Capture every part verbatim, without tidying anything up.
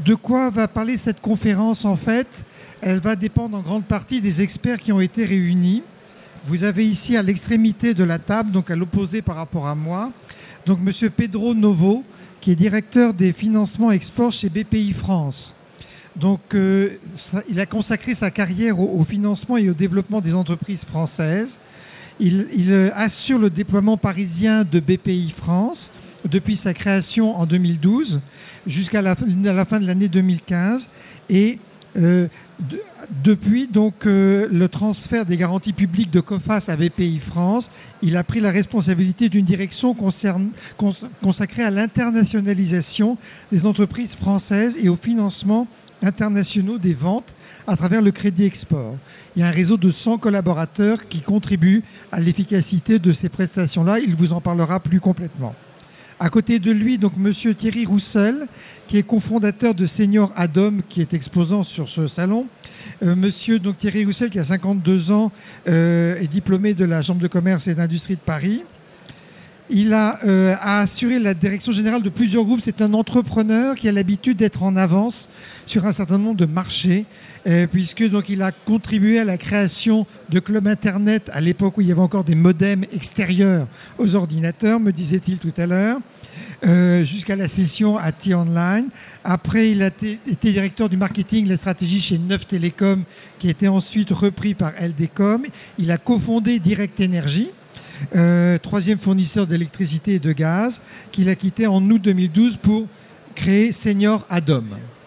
de quoi va parler cette conférence en fait? Elle va dépendre en grande partie des experts qui ont été réunis. Vous avez ici à l'extrémité de la table, donc à l'opposé par rapport à moi, donc M. Pedro Novo, qui est directeur des financements export chez B P I France. Donc, euh, ça, il a consacré sa carrière au, au financement et au développement des entreprises françaises. Il, il euh, assure le déploiement parisien de B P I France depuis sa création en deux mille douze jusqu'à la, la fin de l'année deux mille quinze. Et euh, de, depuis donc euh, le transfert des garanties publiques de COFAS à B P I France, il a pris la responsabilité d'une direction concerne, cons, consacrée à l'internationalisation des entreprises françaises et au financement internationaux des ventes à travers le crédit export. Il y a un réseau de cent collaborateurs qui contribuent à l'efficacité de ces prestations-là. Il vous en parlera plus complètement. À côté de lui, donc Monsieur Thierry Roussel, qui est cofondateur de Senior Adom, qui est exposant sur ce salon. Euh, Monsieur donc Thierry Roussel, qui a cinquante-deux ans, euh, est diplômé de la Chambre de commerce et d'industrie de Paris. Il a, euh, a assuré la direction générale de plusieurs groupes. C'est un entrepreneur qui a l'habitude d'être en avance sur un certain nombre de marchés, euh, puisque donc il a contribué à la création de clubs internet à l'époque où il y avait encore des modems extérieurs aux ordinateurs, me disait-il tout à l'heure, euh, jusqu'à la session à T-Online. Après, il a été directeur du marketing et de la stratégie chez Neuf Télécom, qui a été ensuite repris par L D Com. Il a cofondé Direct Energy, euh, troisième fournisseur d'électricité et de gaz, qu'il a quitté en août deux mille douze pour créer Senior Adom.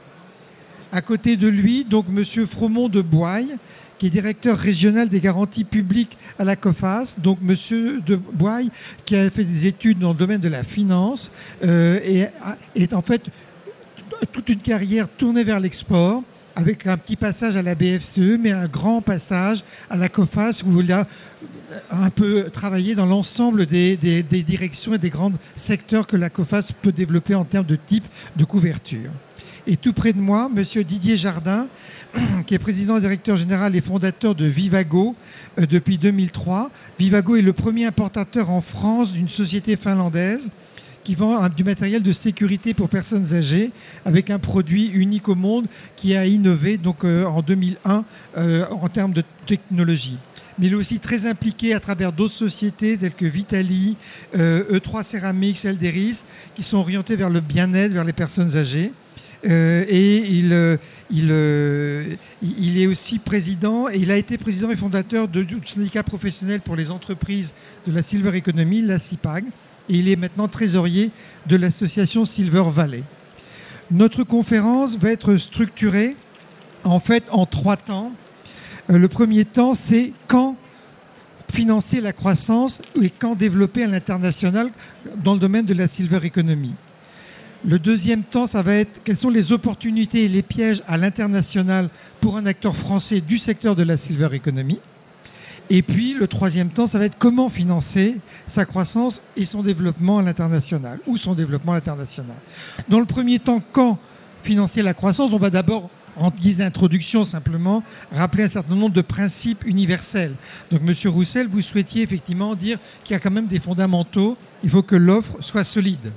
À côté de lui, donc Monsieur Fromont de Boye, qui est directeur régional des garanties publiques à la COFAS. Donc Monsieur de Boye, qui a fait des études dans le domaine de la finance, euh, et est en fait toute une carrière tournée vers l'export, avec un petit passage à la B F C E, mais un grand passage à la COFAS, où il a un peu travaillé dans l'ensemble des, des, des directions et des grands secteurs que la COFAS peut développer en termes de type de couverture. Et tout près de moi, Monsieur Didier Jardin, qui est président et directeur général et fondateur de Vivago euh, depuis deux mille trois. Vivago est le premier importateur en France d'une société finlandaise qui vend un, du matériel de sécurité pour personnes âgées avec un produit unique au monde qui a innové donc, euh, en deux mille un euh, en termes de technologie. Mais il est aussi très impliqué à travers d'autres sociétés telles que Vitali, euh, E trois Ceramics, Elderis, qui sont orientées vers le bien-être, vers les personnes âgées. Euh, et il, euh, il, euh, il est aussi président, et il a été président et fondateur de, du syndicat professionnel pour les entreprises de la Silver Economy, la C I P A G, et il est maintenant trésorier de l'association Silver Valley. Notre conférence va être structurée en fait en trois temps. Euh, le premier temps, c'est quand financer la croissance et quand développer à l'international dans le domaine de la Silver Economy. Le deuxième temps, ça va être quelles sont les opportunités et les pièges à l'international pour un acteur français du secteur de la Silver Economy. Et puis, le troisième temps, ça va être comment financer sa croissance et son développement à l'international, ou son développement à l'international. Dans le premier temps, quand financer la croissance, on va d'abord, en guise d'introduction simplement, rappeler un certain nombre de principes universels. Donc, Monsieur Roussel, vous souhaitiez effectivement dire qu'il y a quand même des fondamentaux, il faut que l'offre soit solide.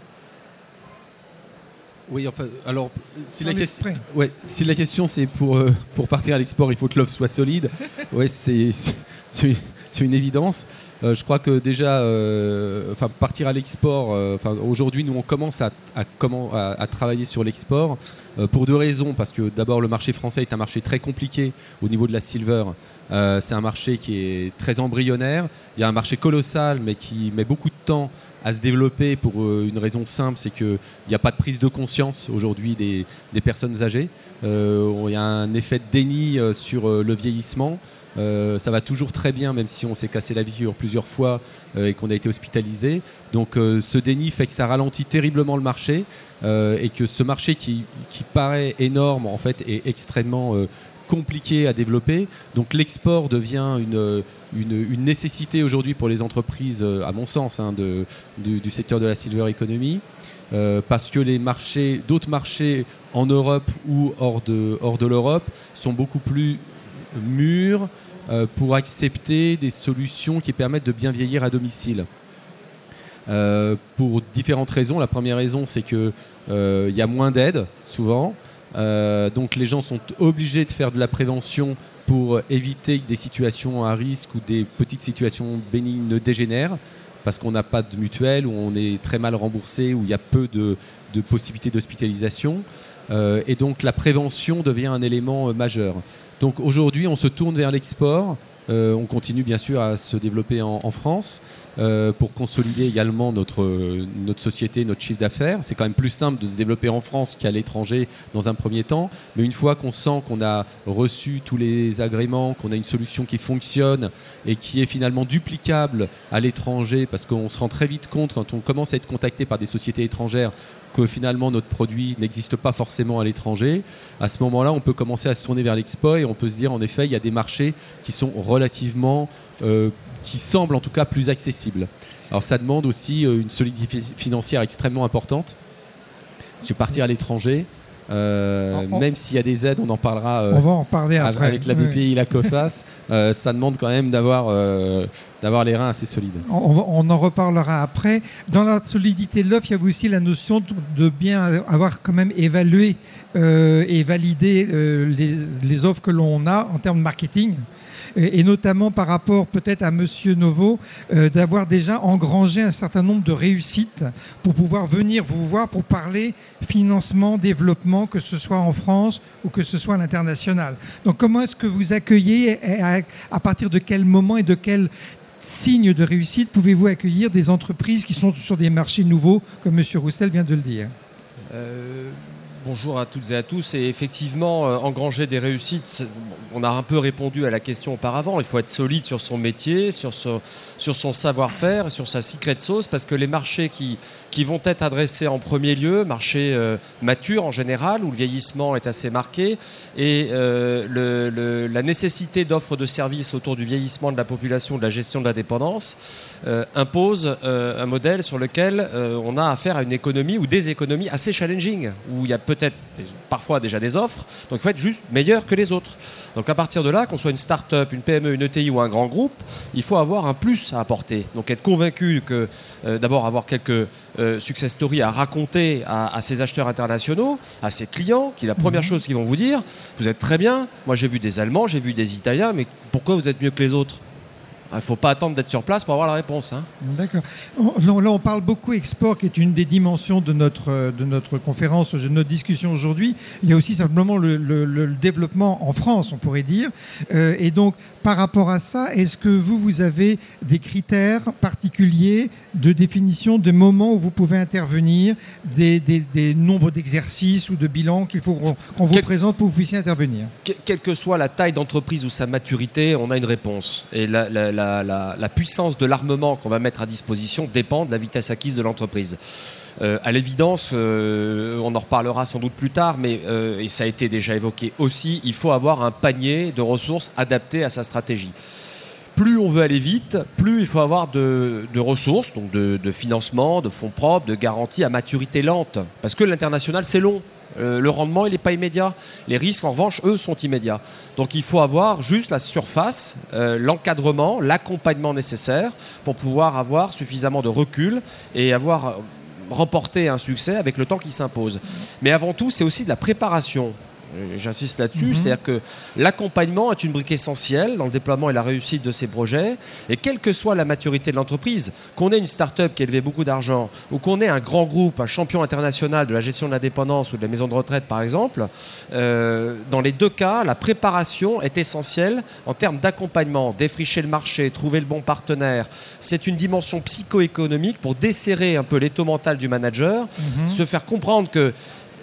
Oui, enfin, alors, si, la, question, ouais, si la question c'est pour, euh, pour partir à l'export, il faut que l'offre soit solide, ouais, c'est, c'est, c'est une évidence. Euh, je crois que déjà, euh, enfin, partir à l'export, euh, enfin, aujourd'hui, nous, on commence à, à, comment, à, à travailler sur l'export euh, pour deux raisons. Parce que d'abord, le marché français est un marché très compliqué au niveau de la silver. Euh, c'est un marché qui est très embryonnaire. Il y a un marché colossal, mais qui met beaucoup de temps à se développer pour euh, une raison simple, c'est qu'il n'y a pas de prise de conscience aujourd'hui des, des personnes âgées. Euh, il y a un effet de déni euh, sur euh, le vieillissement. Euh, ça va toujours très bien, même si on s'est cassé la figure plusieurs fois euh, et qu'on a été hospitalisé. Donc euh, ce déni fait que ça ralentit terriblement le marché euh, et que ce marché qui, qui paraît énorme, en fait, est extrêmement euh, compliqué à développer. Donc l'export devient une, une, une nécessité aujourd'hui pour les entreprises, à mon sens, hein, de, du, du secteur de la Silver Economy, euh, parce que les marchés, d'autres marchés en Europe ou hors de, hors de l'Europe sont beaucoup plus mûrs euh, pour accepter des solutions qui permettent de bien vieillir à domicile. Euh, pour différentes raisons. La première raison, c'est qu'il euh, y a moins d'aide, souvent. Euh, donc les gens sont obligés de faire de la prévention pour éviter que des situations à risque ou des petites situations bénignes ne dégénèrent, parce qu'on n'a pas de mutuelle, où on est très mal remboursé, où il y a peu de, de possibilités d'hospitalisation. Euh, et donc la prévention devient un élément euh, majeur. Donc aujourd'hui, on se tourne vers l'export. Euh, on continue bien sûr à se développer en, en France euh, pour consolider également notre, euh, notre société, notre chiffre d'affaires. C'est quand même plus simple de se développer en France qu'à l'étranger dans un premier temps. Mais une fois qu'on sent qu'on a reçu tous les agréments, qu'on a une solution qui fonctionne et qui est finalement duplicable à l'étranger, parce qu'on se rend très vite compte quand on commence à être contacté par des sociétés étrangères que finalement notre produit n'existe pas forcément à l'étranger, à ce moment-là, on peut commencer à se tourner vers l'export et on peut se dire, en effet, il y a des marchés qui sont relativement, euh, qui semblent en tout cas plus accessibles. Alors ça demande aussi euh, une solidité financière extrêmement importante. Parce que partir à l'étranger, euh, on, même s'il y a des aides, on en parlera euh, on va en parler après. Avec la B P I, oui. La COFAS, euh, ça demande quand même d'avoir... Euh, d'avoir les reins assez solides. On, on en reparlera après. Dans la solidité de l'offre, il y a aussi la notion de bien avoir quand même évalué euh, et validé euh, les, les offres que l'on a en termes de marketing. Et, et notamment par rapport peut-être à Monsieur Novo, euh, d'avoir déjà engrangé un certain nombre de réussites pour pouvoir venir vous voir pour parler financement, développement, que ce soit en France ou que ce soit à l'international. Donc comment est-ce que vous accueillez, à, à partir de quel moment et de quel signe de réussite pouvez-vous accueillir des entreprises qui sont sur des marchés nouveaux, comme M. Roussel vient de le dire? euh, Bonjour à toutes et à tous. Et effectivement, euh, engranger des réussites, on a un peu répondu à la question auparavant. Il faut être solide sur son métier, sur son, sur son savoir-faire, sur sa secret sauce, parce que les marchés qui, qui vont être adressés en premier lieu, marchés euh, matures en général, où le vieillissement est assez marqué, et euh, le, le, la nécessité d'offres de services autour du vieillissement de la population, de la gestion de la dépendance, euh, impose euh, un modèle sur lequel euh, on a affaire à une économie ou des économies assez challenging, où il y a peut-être parfois déjà des offres, donc il faut être juste meilleur que les autres. Donc à partir de là, qu'on soit une start-up, une P M E, une E T I ou un grand groupe, il faut avoir un plus à apporter. Donc être convaincu que, euh, d'abord avoir quelques euh, success stories à raconter à, à ces acheteurs internationaux, à ces clients, qui est la première mmh. chose qu'ils vont vous dire, vous êtes très bien, moi j'ai vu des Allemands, j'ai vu des Italiens, mais pourquoi vous êtes mieux que les autres ? Il ne faut pas attendre d'être sur place pour avoir la réponse. Hein. D'accord. Là, on parle beaucoup export, qui est une des dimensions de notre, de notre conférence, de notre discussion aujourd'hui. Il y a aussi simplement le, le, le développement en France, on pourrait dire. Euh, et donc, par rapport à ça, est-ce que vous, vous avez des critères particuliers de définition de moments où vous pouvez intervenir, des, des, des nombres d'exercices ou de bilans qu'il faut qu'on, qu'on vous Quel, présente pour que vous puissiez intervenir? que, Quelle que soit la taille d'entreprise ou sa maturité, on a une réponse. Et la, la, la, la, la puissance de l'armement qu'on va mettre à disposition dépend de la vitesse acquise de l'entreprise. Euh, à l'évidence, euh, on en reparlera sans doute plus tard, mais euh, et ça a été déjà évoqué aussi, il faut avoir un panier de ressources adapté à sa stratégie. Plus on veut aller vite, plus il faut avoir de, de ressources, donc de, de financement, de fonds propres, de garanties à maturité lente. Parce que l'international, c'est long. Euh, le rendement, il n'est pas immédiat. Les risques, en revanche, eux, sont immédiats. Donc il faut avoir juste la surface, euh, l'encadrement, l'accompagnement nécessaire pour pouvoir avoir suffisamment de recul et avoir... Euh, remporter un succès avec le temps qui s'impose. Mais avant tout, c'est aussi de la préparation. J'insiste là-dessus, mmh. c'est-à-dire que l'accompagnement est une brique essentielle dans le déploiement et la réussite de ces projets. Et quelle que soit la maturité de l'entreprise, qu'on ait une start-up qui a élevé beaucoup d'argent ou qu'on ait un grand groupe, un champion international de la gestion de la dépendance ou de la maison de retraite par exemple, euh, dans les deux cas, la préparation est essentielle en termes d'accompagnement, défricher le marché, trouver le bon partenaire. C'est une dimension psycho-économique pour desserrer un peu l'étau mental du manager, mmh. se faire comprendre que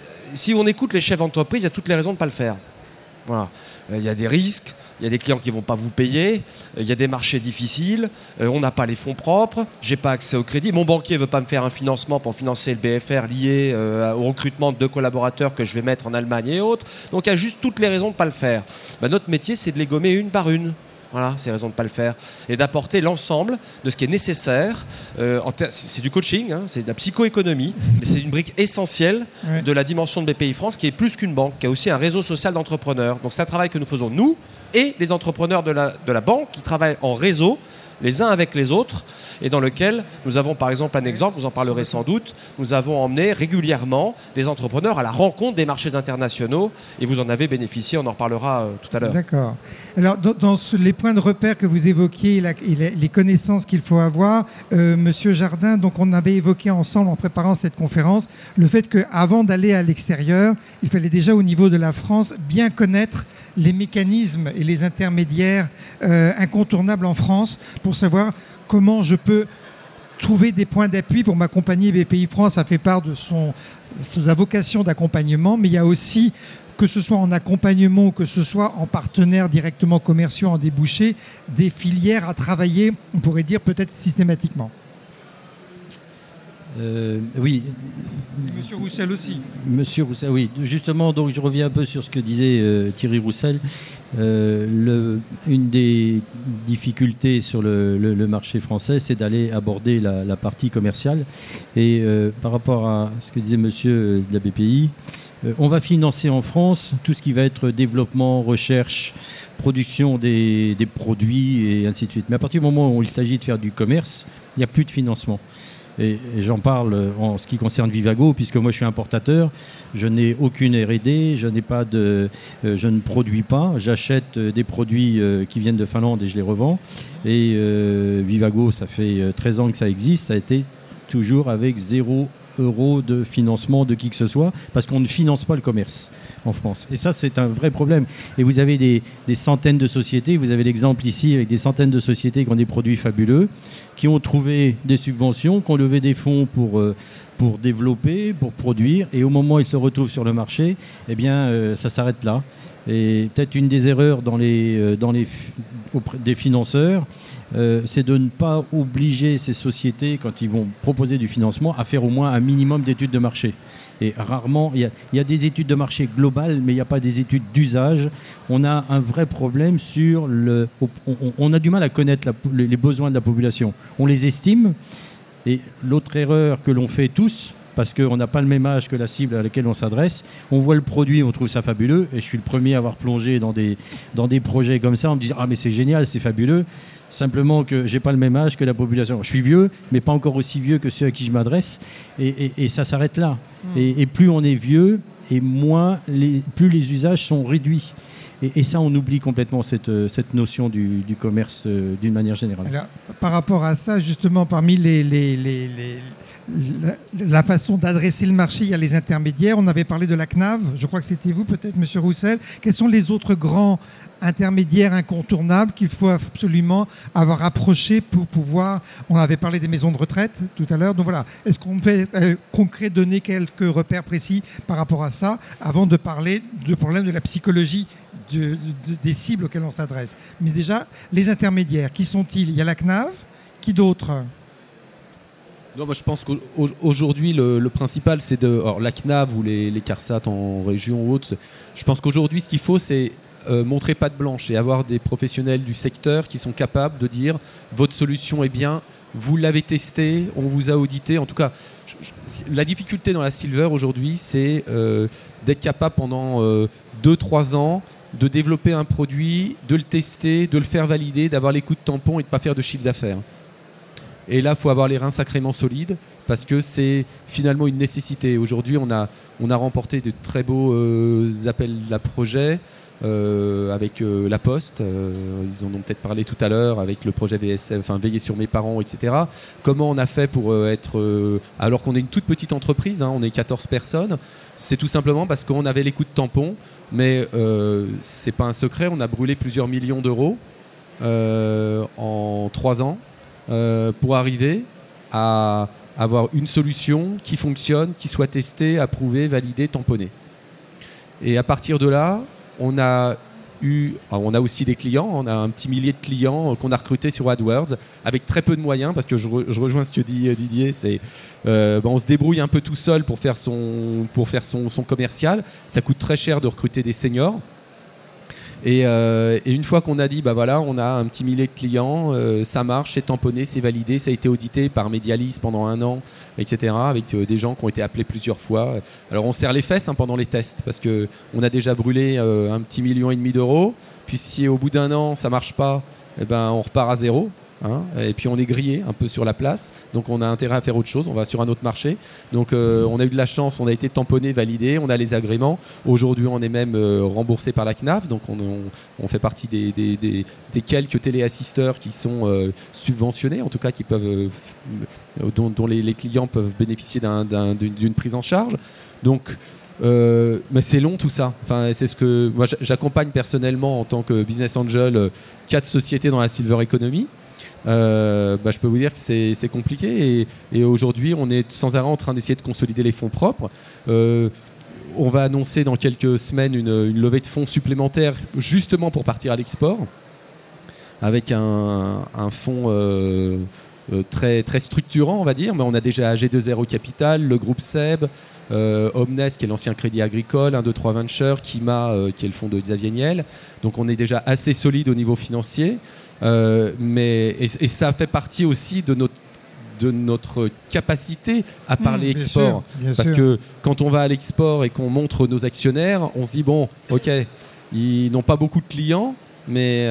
si on écoute les chefs d'entreprise, il y a toutes les raisons de ne pas le faire. Voilà. Euh, il y a des risques, il y a des clients qui ne vont pas vous payer, euh, il y a des marchés difficiles, euh, on n'a pas les fonds propres, j'ai pas accès au crédit, mon banquier ne veut pas me faire un financement pour financer le B F R lié euh, au recrutement de deux collaborateurs que je vais mettre en Allemagne et autres. Donc il y a juste toutes les raisons de ne pas le faire. Ben, notre métier, c'est de les gommer une par une. Voilà, c'est raison de ne pas le faire. Et d'apporter l'ensemble de ce qui est nécessaire. Euh, en ter- c'est du coaching, hein, c'est de la psychoéconomie, mais c'est une brique essentielle ouais. de la dimension de B P I France, qui est plus qu'une banque, qui a aussi un réseau social d'entrepreneurs. Donc c'est un travail que nous faisons, nous, et les entrepreneurs de la, de la banque, qui travaillent en réseau, les uns avec les autres, et dans lequel nous avons par exemple un exemple, vous en parlerez sans doute, nous avons emmené régulièrement des entrepreneurs à la rencontre des marchés internationaux, et vous en avez bénéficié, on en reparlera euh, tout à l'heure. D'accord. Alors, dans, dans ce, les points de repère que vous évoquiez, la, et les, les connaissances qu'il faut avoir, euh, Monsieur Jardin, donc on avait évoqué ensemble en préparant cette conférence le fait qu'avant d'aller à l'extérieur, il fallait déjà au niveau de la France bien connaître les mécanismes et les intermédiaires euh, incontournables en France pour savoir comment je peux trouver des points d'appui pour m'accompagner. B P I France a fait part de son, de sa vocation d'accompagnement, mais il y a aussi, que ce soit en accompagnement ou que ce soit en partenaires directement commerciaux, en débouchés, des filières à travailler, on pourrait dire peut-être systématiquement. Euh, oui. Monsieur Roussel aussi. Monsieur Roussel, oui. Justement, donc je reviens un peu sur ce que disait euh, Thierry Roussel. Euh, le, une des difficultés sur le, le, le marché français, c'est d'aller aborder la, la partie commerciale. Et euh, par rapport à ce que disait monsieur de la B P I, euh, on va financer en France tout ce qui va être développement, recherche, production des, des produits et ainsi de suite. Mais à partir du moment où il s'agit de faire du commerce, il n'y a plus de financement. Et, et j'en parle en ce qui concerne Vivago, puisque moi je suis importateur, je n'ai aucune R et D, je n'ai pas de, euh, je ne produis pas, j'achète euh, des produits euh, qui viennent de Finlande et je les revends. Et euh, Vivago, ça fait euh, treize ans que ça existe, ça a été toujours avec zéro euro de financement de qui que ce soit, parce qu'on ne finance pas le commerce en France. Et ça, c'est un vrai problème. Et vous avez des, des centaines de sociétés, vous avez l'exemple ici avec des centaines de sociétés qui ont des produits fabuleux, qui ont trouvé des subventions, qui ont levé des fonds pour, euh, pour développer, pour produire, et au moment où ils se retrouvent sur le marché, eh bien, euh, ça s'arrête là. Et peut-être une des erreurs dans les, euh, dans les, auprès des financeurs, euh, c'est de ne pas obliger ces sociétés, quand ils vont proposer du financement, à faire au moins un minimum d'études de marché. Et rarement, il y, y a des études de marché globales, mais il n'y a pas des études d'usage. On a un vrai problème sur le... On, on, on a du mal à connaître la, les besoins de la population. On les estime, et l'autre erreur que l'on fait tous, parce qu'on n'a pas le même âge que la cible à laquelle on s'adresse, on voit le produit, on trouve ça fabuleux, et je suis le premier à avoir plongé dans des, dans des projets comme ça, en me disant « Ah mais c'est génial, c'est fabuleux », simplement que j'ai pas le même âge que la population. Je suis vieux, mais pas encore aussi vieux que ceux à qui je m'adresse, et, et, et ça s'arrête là. Mmh. Et, et plus on est vieux, et moins les, plus les usages sont réduits. Et, et ça, on oublie complètement cette, cette notion du, du commerce euh, d'une manière générale. Alors, par rapport à ça, justement, parmi les, les, les, les, la, la façon d'adresser le marché, il y a les intermédiaires. On avait parlé de la C N A V, je crois que c'était vous peut-être, Monsieur Roussel. Quels sont les autres grands intermédiaires incontournables qu'il faut absolument avoir approché pour pouvoir... On avait parlé des maisons de retraite tout à l'heure, donc voilà. Est-ce qu'on peut euh, concret donner quelques repères précis par rapport à ça, avant de parler du problème de la psychologie de, de, des cibles auxquelles on s'adresse? Mais déjà, les intermédiaires, qui sont-ils? Il y a la C N A V, qui d'autre? Non, moi je pense qu'aujourd'hui le, le principal c'est de... Alors la C N A V ou les, les CARSAT en région ou autre, je pense qu'aujourd'hui ce qu'il faut c'est Euh, montrer patte blanche et avoir des professionnels du secteur qui sont capables de dire votre solution est bien, vous l'avez testé, on vous a audité. En tout cas, je, je, la difficulté dans la silver aujourd'hui, c'est euh, d'être capable pendant euh, deux trois ans de développer un produit, de le tester, de le faire valider, d'avoir les coups de tampon et de ne pas faire de chiffre d'affaires. Et là, il faut avoir les reins sacrément solides parce que c'est finalement une nécessité. Aujourd'hui, on a, on a remporté de très beaux euh, appels à projets. Euh, avec euh, la Poste, euh, ils en ont peut-être parlé tout à l'heure, avec le projet V S F, enfin Veiller sur mes parents, et cetera. Comment on a fait pour euh, être, euh, alors qu'on est une toute petite entreprise, hein, on est quatorze personnes, c'est tout simplement parce qu'on avait les coups de tampon, mais euh, c'est pas un secret, on a brûlé plusieurs millions d'euros euh, en trois ans euh, pour arriver à avoir une solution qui fonctionne, qui soit testée, approuvée, validée, tamponnée. Et à partir de là, on a eu, on a aussi des clients, on a un petit millier de clients qu'on a recrutés sur AdWords avec très peu de moyens, parce que je, re, je rejoins ce que dit Didier, c'est euh, ben on se débrouille un peu tout seul pour faire son pour faire son, son commercial. Ça coûte très cher de recruter des seniors. Et, euh, et une fois qu'on a dit, bah voilà, on a un petit millier de clients, euh, ça marche, c'est tamponné, c'est validé, ça a été audité par Medialis pendant un an, et cetera, avec euh, des gens qui ont été appelés plusieurs fois. Alors on serre les fesses hein, pendant les tests, parce que on a déjà brûlé euh, un petit million et demi d'euros. Puis si au bout d'un an ça marche pas, eh ben on repart à zéro. hein, et puis on est grillé un peu sur la place. Donc on a intérêt à faire autre chose, on va sur un autre marché. Donc euh, on a eu de la chance, on a été tamponné, validé, on a les agréments. Aujourd'hui on est même euh, remboursé par la C N A F, donc on, on, on fait partie des, des, des, des quelques téléassisteurs qui sont euh, subventionnés, en tout cas qui peuvent, euh, dont, dont les, les clients peuvent bénéficier d'un, d'un, d'une, d'une prise en charge. Donc euh, mais c'est long tout ça. Enfin, c'est ce que moi j'accompagne personnellement en tant que business angel euh, quatre sociétés dans la silver economy. Euh, bah, je peux vous dire que c'est, c'est compliqué et, et aujourd'hui on est sans arrêt en train d'essayer de consolider les fonds propres. Euh, on va annoncer dans quelques semaines une, une levée de fonds supplémentaire justement pour partir à l'export avec un, un fonds euh, euh, très, très structurant on va dire, mais on a déjà G deux R Capital, le groupe S E B, euh, Omnes qui est l'ancien Crédit Agricole, un deux trois Ventures, Kima euh, qui est le fonds de Xavier Niel. Donc on est déjà assez solide au niveau financier. Euh, mais et, et ça fait partie aussi de notre de notre capacité à parler mmh, export, bien sûr, bien parce sûr. que quand on va à l'export et qu'on montre nos actionnaires, on se dit bon, ok, ils n'ont pas beaucoup de clients, mais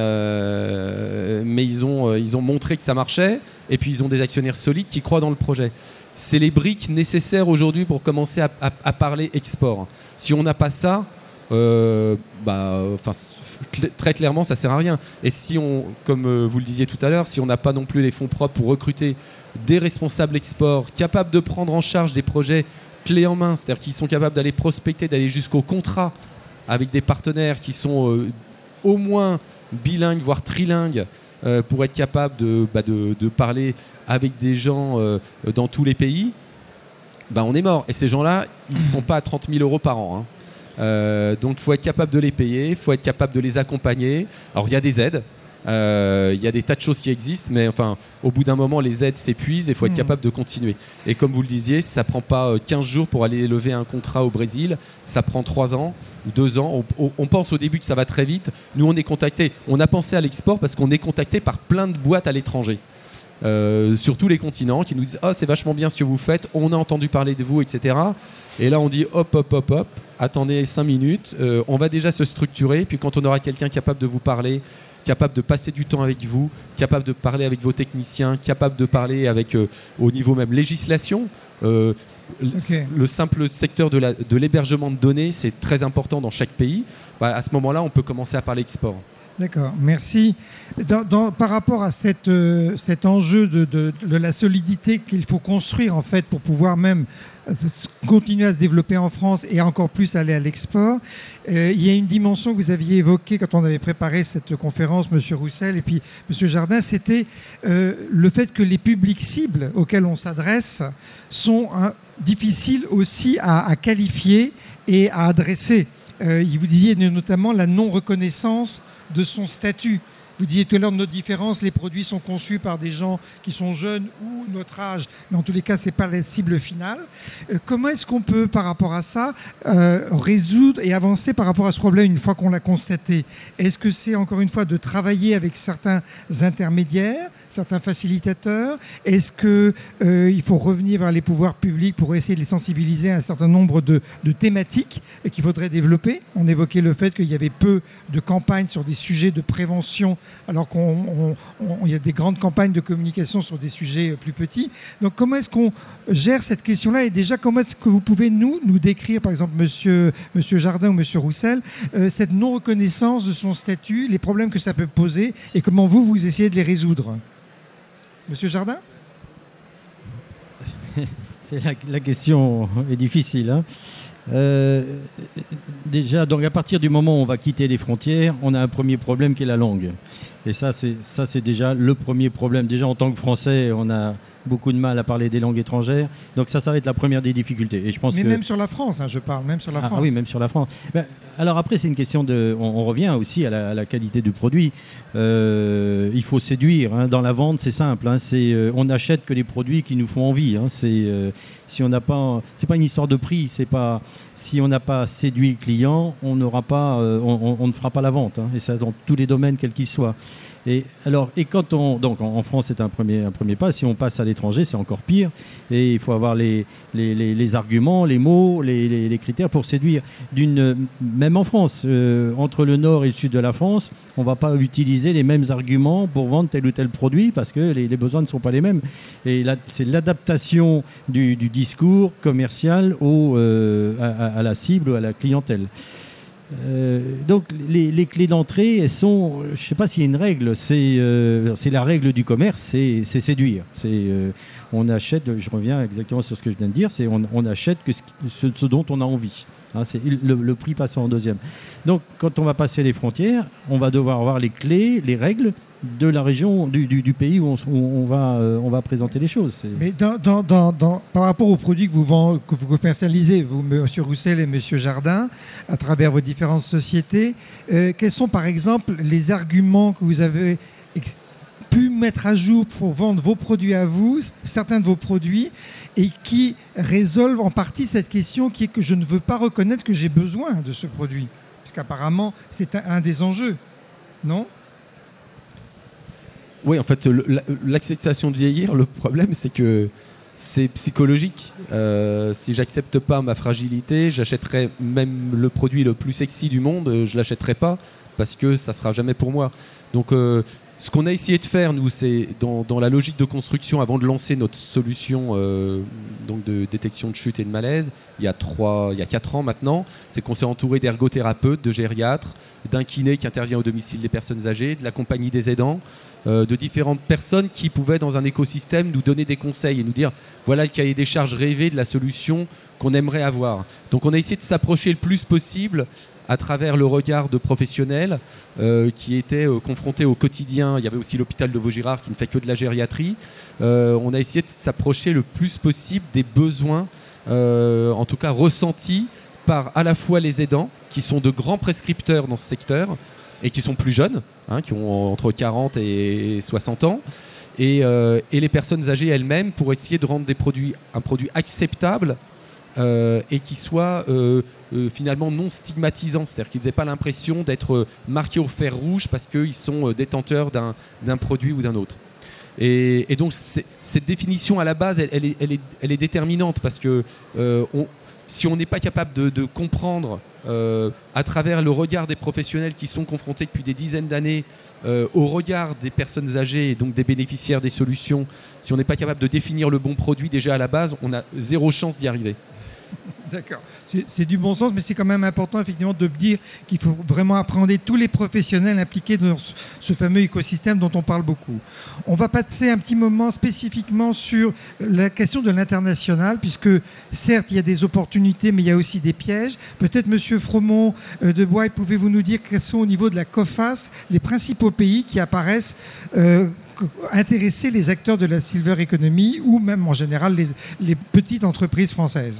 euh, mais ils ont ils ont montré que ça marchait, et puis ils ont des actionnaires solides qui croient dans le projet. C'est les briques nécessaires aujourd'hui pour commencer à, à, à parler export. Si on n'a pas ça, euh, bah, enfin. Très clairement, ça sert à rien. Et si on, comme euh, vous le disiez tout à l'heure, si on n'a pas non plus les fonds propres pour recruter des responsables export capables de prendre en charge des projets clés en main, c'est-à-dire qu'ils sont capables d'aller prospecter, d'aller jusqu'au contrat avec des partenaires qui sont euh, au moins bilingues, voire trilingues, euh, pour être capables de, bah de, de parler avec des gens euh, dans tous les pays, bah on est mort. Et ces gens-là, ils ne sont pas à trente mille euros par an, hein. Euh, donc il faut être capable de les payer, il faut être capable de les accompagner. Alors il y a des aides, euh, il y a des tas de choses qui existent, mais enfin au bout d'un moment les aides s'épuisent et il faut être mmh. capable de continuer. Et comme vous le disiez, ça prend pas quinze jours pour aller lever un contrat au Brésil, ça prend trois ans ou deux ans. On, on pense au début que ça va très vite. Nous on est contacté, on a pensé à l'export parce qu'on est contacté par plein de boîtes à l'étranger. Euh, sur tous les continents qui nous disent « Oh, c'est vachement bien ce que vous faites, on a entendu parler de vous, et cetera » Et là, on dit « Hop, hop, hop, hop, attendez cinq minutes, euh, on va déjà se structurer, puis quand on aura quelqu'un capable de vous parler, capable de passer du temps avec vous, capable de parler avec vos techniciens, capable de parler avec, euh, au niveau même législation, euh, okay. le simple secteur de, la, de l'hébergement de données, c'est très important dans chaque pays, bah, à ce moment-là, on peut commencer à parler export. » D'accord, merci. Dans, dans, par rapport à cette, euh, cet enjeu de, de, de la solidité qu'il faut construire en fait pour pouvoir même euh, continuer à se développer en France et encore plus aller à l'export, euh, il y a une dimension que vous aviez évoquée quand on avait préparé cette conférence, Monsieur Roussel et puis Monsieur Jardin, c'était euh, le fait que les publics cibles auxquels on s'adresse sont hein, difficiles aussi à, à qualifier et à adresser. Euh, vous disiez notamment la non-reconnaissance de son statut. Vous disiez tout à l'heure de notre différence, les produits sont conçus par des gens qui sont jeunes ou notre âge, mais en tous les cas, ce n'est pas la cible finale. Euh, comment est-ce qu'on peut, par rapport à ça, euh, résoudre et avancer par rapport à ce problème une fois qu'on l'a constaté? Est-ce que c'est, encore une fois, de travailler avec certains intermédiaires, certains facilitateurs? Est-ce qu'il euh, faut revenir vers les pouvoirs publics pour essayer de les sensibiliser à un certain nombre de, de thématiques qu'il faudrait développer? On évoquait le fait qu'il y avait peu de campagnes sur des sujets de prévention, alors qu'il y a des grandes campagnes de communication sur des sujets plus petits. Donc comment est-ce qu'on gère cette question-là? Et déjà, comment est-ce que vous pouvez nous, nous décrire, par exemple, monsieur, monsieur Jardin ou monsieur Roussel, euh, cette non-reconnaissance de son statut, les problèmes que ça peut poser, et comment vous, vous essayez de les résoudre? Monsieur Jardin? la, la question est difficile. Hein. Euh, déjà, donc à partir du moment où on va quitter les frontières, on a un premier problème qui est la langue. Et ça, c'est, ça, c'est déjà le premier problème. Déjà, en tant que Français, on a beaucoup de mal à parler des langues étrangères. Donc ça, ça va être la première des difficultés. Et je pense Mais que... même sur la France, hein, je parle, même sur la ah, France. Ah oui, même sur la France. Ben, alors après, c'est une question de... On, on revient aussi à la, à la qualité du produit. Euh, il faut séduire. Hein. Dans la vente, c'est simple. Hein. C'est, euh, on n'achète que les produits qui nous font envie. Hein. C'est, euh, si on n'a pas... C'est pas une histoire de prix. C'est pas... Si on n'a pas séduit le client, on n'aura pas, euh, on, on, on ne fera pas la vente. Hein. Et ça dans tous les domaines, quels qu'ils soient. Et alors, et quand on donc en France c'est un premier un premier pas. Si on passe à l'étranger, c'est encore pire. Et il faut avoir les les, les, les arguments, les mots, les, les, les critères pour séduire. D'une même en France, euh, entre le nord et le sud de la France, on ne va pas utiliser les mêmes arguments pour vendre tel ou tel produit parce que les, les besoins ne sont pas les mêmes. Et là, c'est l'adaptation du, du discours commercial au, euh, à, à la cible ou à la clientèle. Euh, donc les, les clés d'entrée, elles sont, je ne sais pas s'il y a une règle, c'est euh, c'est la règle du commerce, c'est séduire. C'est euh, on achète, je reviens exactement sur ce que je viens de dire, c'est on, on achète que ce, ce dont on a envie. Hein, c'est le, le prix passant en deuxième. Donc quand on va passer les frontières, on va devoir avoir les clés, les règles de la région, du, du, du pays où on, où on, va, euh, on va présenter les choses. Mais dans, dans, dans, dans, par rapport aux produits que vous, vend, que vous commercialisez, vous, M. Roussel et M. Jardin, à travers vos différentes sociétés, euh, quels sont par exemple les arguments que vous avez pu mettre à jour pour vendre vos produits à vous, certains de vos produits, et qui résolvent en partie cette question qui est que je ne veux pas reconnaître que j'ai besoin de ce produit? Parce qu'apparemment, c'est un, un des enjeux, non? Oui, en fait, l'acceptation de vieillir, le problème, c'est que c'est psychologique. Euh, si j'accepte pas ma fragilité, j'achèterai même le produit le plus sexy du monde, je l'achèterai pas parce que ça sera jamais pour moi. Donc, euh, ce qu'on a essayé de faire, nous, c'est dans, dans la logique de construction, avant de lancer notre solution euh, donc de détection de chute et de malaise, il y a trois, il y a quatre ans maintenant, c'est qu'on s'est entouré d'ergothérapeutes, de gériatres, d'un kiné qui intervient au domicile des personnes âgées, de la compagnie des aidants, euh, de différentes personnes qui pouvaient dans un écosystème nous donner des conseils et nous dire voilà le cahier des charges rêvé de la solution qu'on aimerait avoir. Donc on a essayé de s'approcher le plus possible à travers le regard de professionnels euh, qui étaient euh, confrontés au quotidien. Il y avait aussi l'hôpital de Vaugirard qui ne fait que de la gériatrie. Euh, on a essayé de s'approcher le plus possible des besoins, euh, en tout cas ressentis par à la fois les aidants, qui sont de grands prescripteurs dans ce secteur, et qui sont plus jeunes, hein, qui ont entre quarante et soixante ans, et, euh, et les personnes âgées elles-mêmes, pour essayer de rendre des produits, un produit acceptable euh, et qui soit euh, euh, finalement non stigmatisant, c'est-à-dire qu'ils n'aient pas l'impression d'être marqués au fer rouge parce qu'ils sont euh, détenteurs d'un, d'un produit ou d'un autre. Et, et donc cette définition à la base, elle, elle, est, elle, est, elle est déterminante parce que euh, on, si on n'est pas capable de, de comprendre euh, à travers le regard des professionnels qui sont confrontés depuis des dizaines d'années euh, au regard des personnes âgées et donc des bénéficiaires des solutions, si on n'est pas capable de définir le bon produit déjà à la base, on a zéro chance d'y arriver. D'accord. C'est, c'est du bon sens, mais c'est quand même important effectivement de dire qu'il faut vraiment appréhender tous les professionnels impliqués dans ce, ce fameux écosystème dont on parle beaucoup. On va passer un petit moment spécifiquement sur la question de l'international, puisque certes il y a des opportunités, mais il y a aussi des pièges. Peut-être Monsieur Fromont euh, de Bois, pouvez-vous nous dire quels sont au niveau de la COFAS les principaux pays qui apparaissent euh, intéresser les acteurs de la silver economy ou même en général les, les petites entreprises françaises?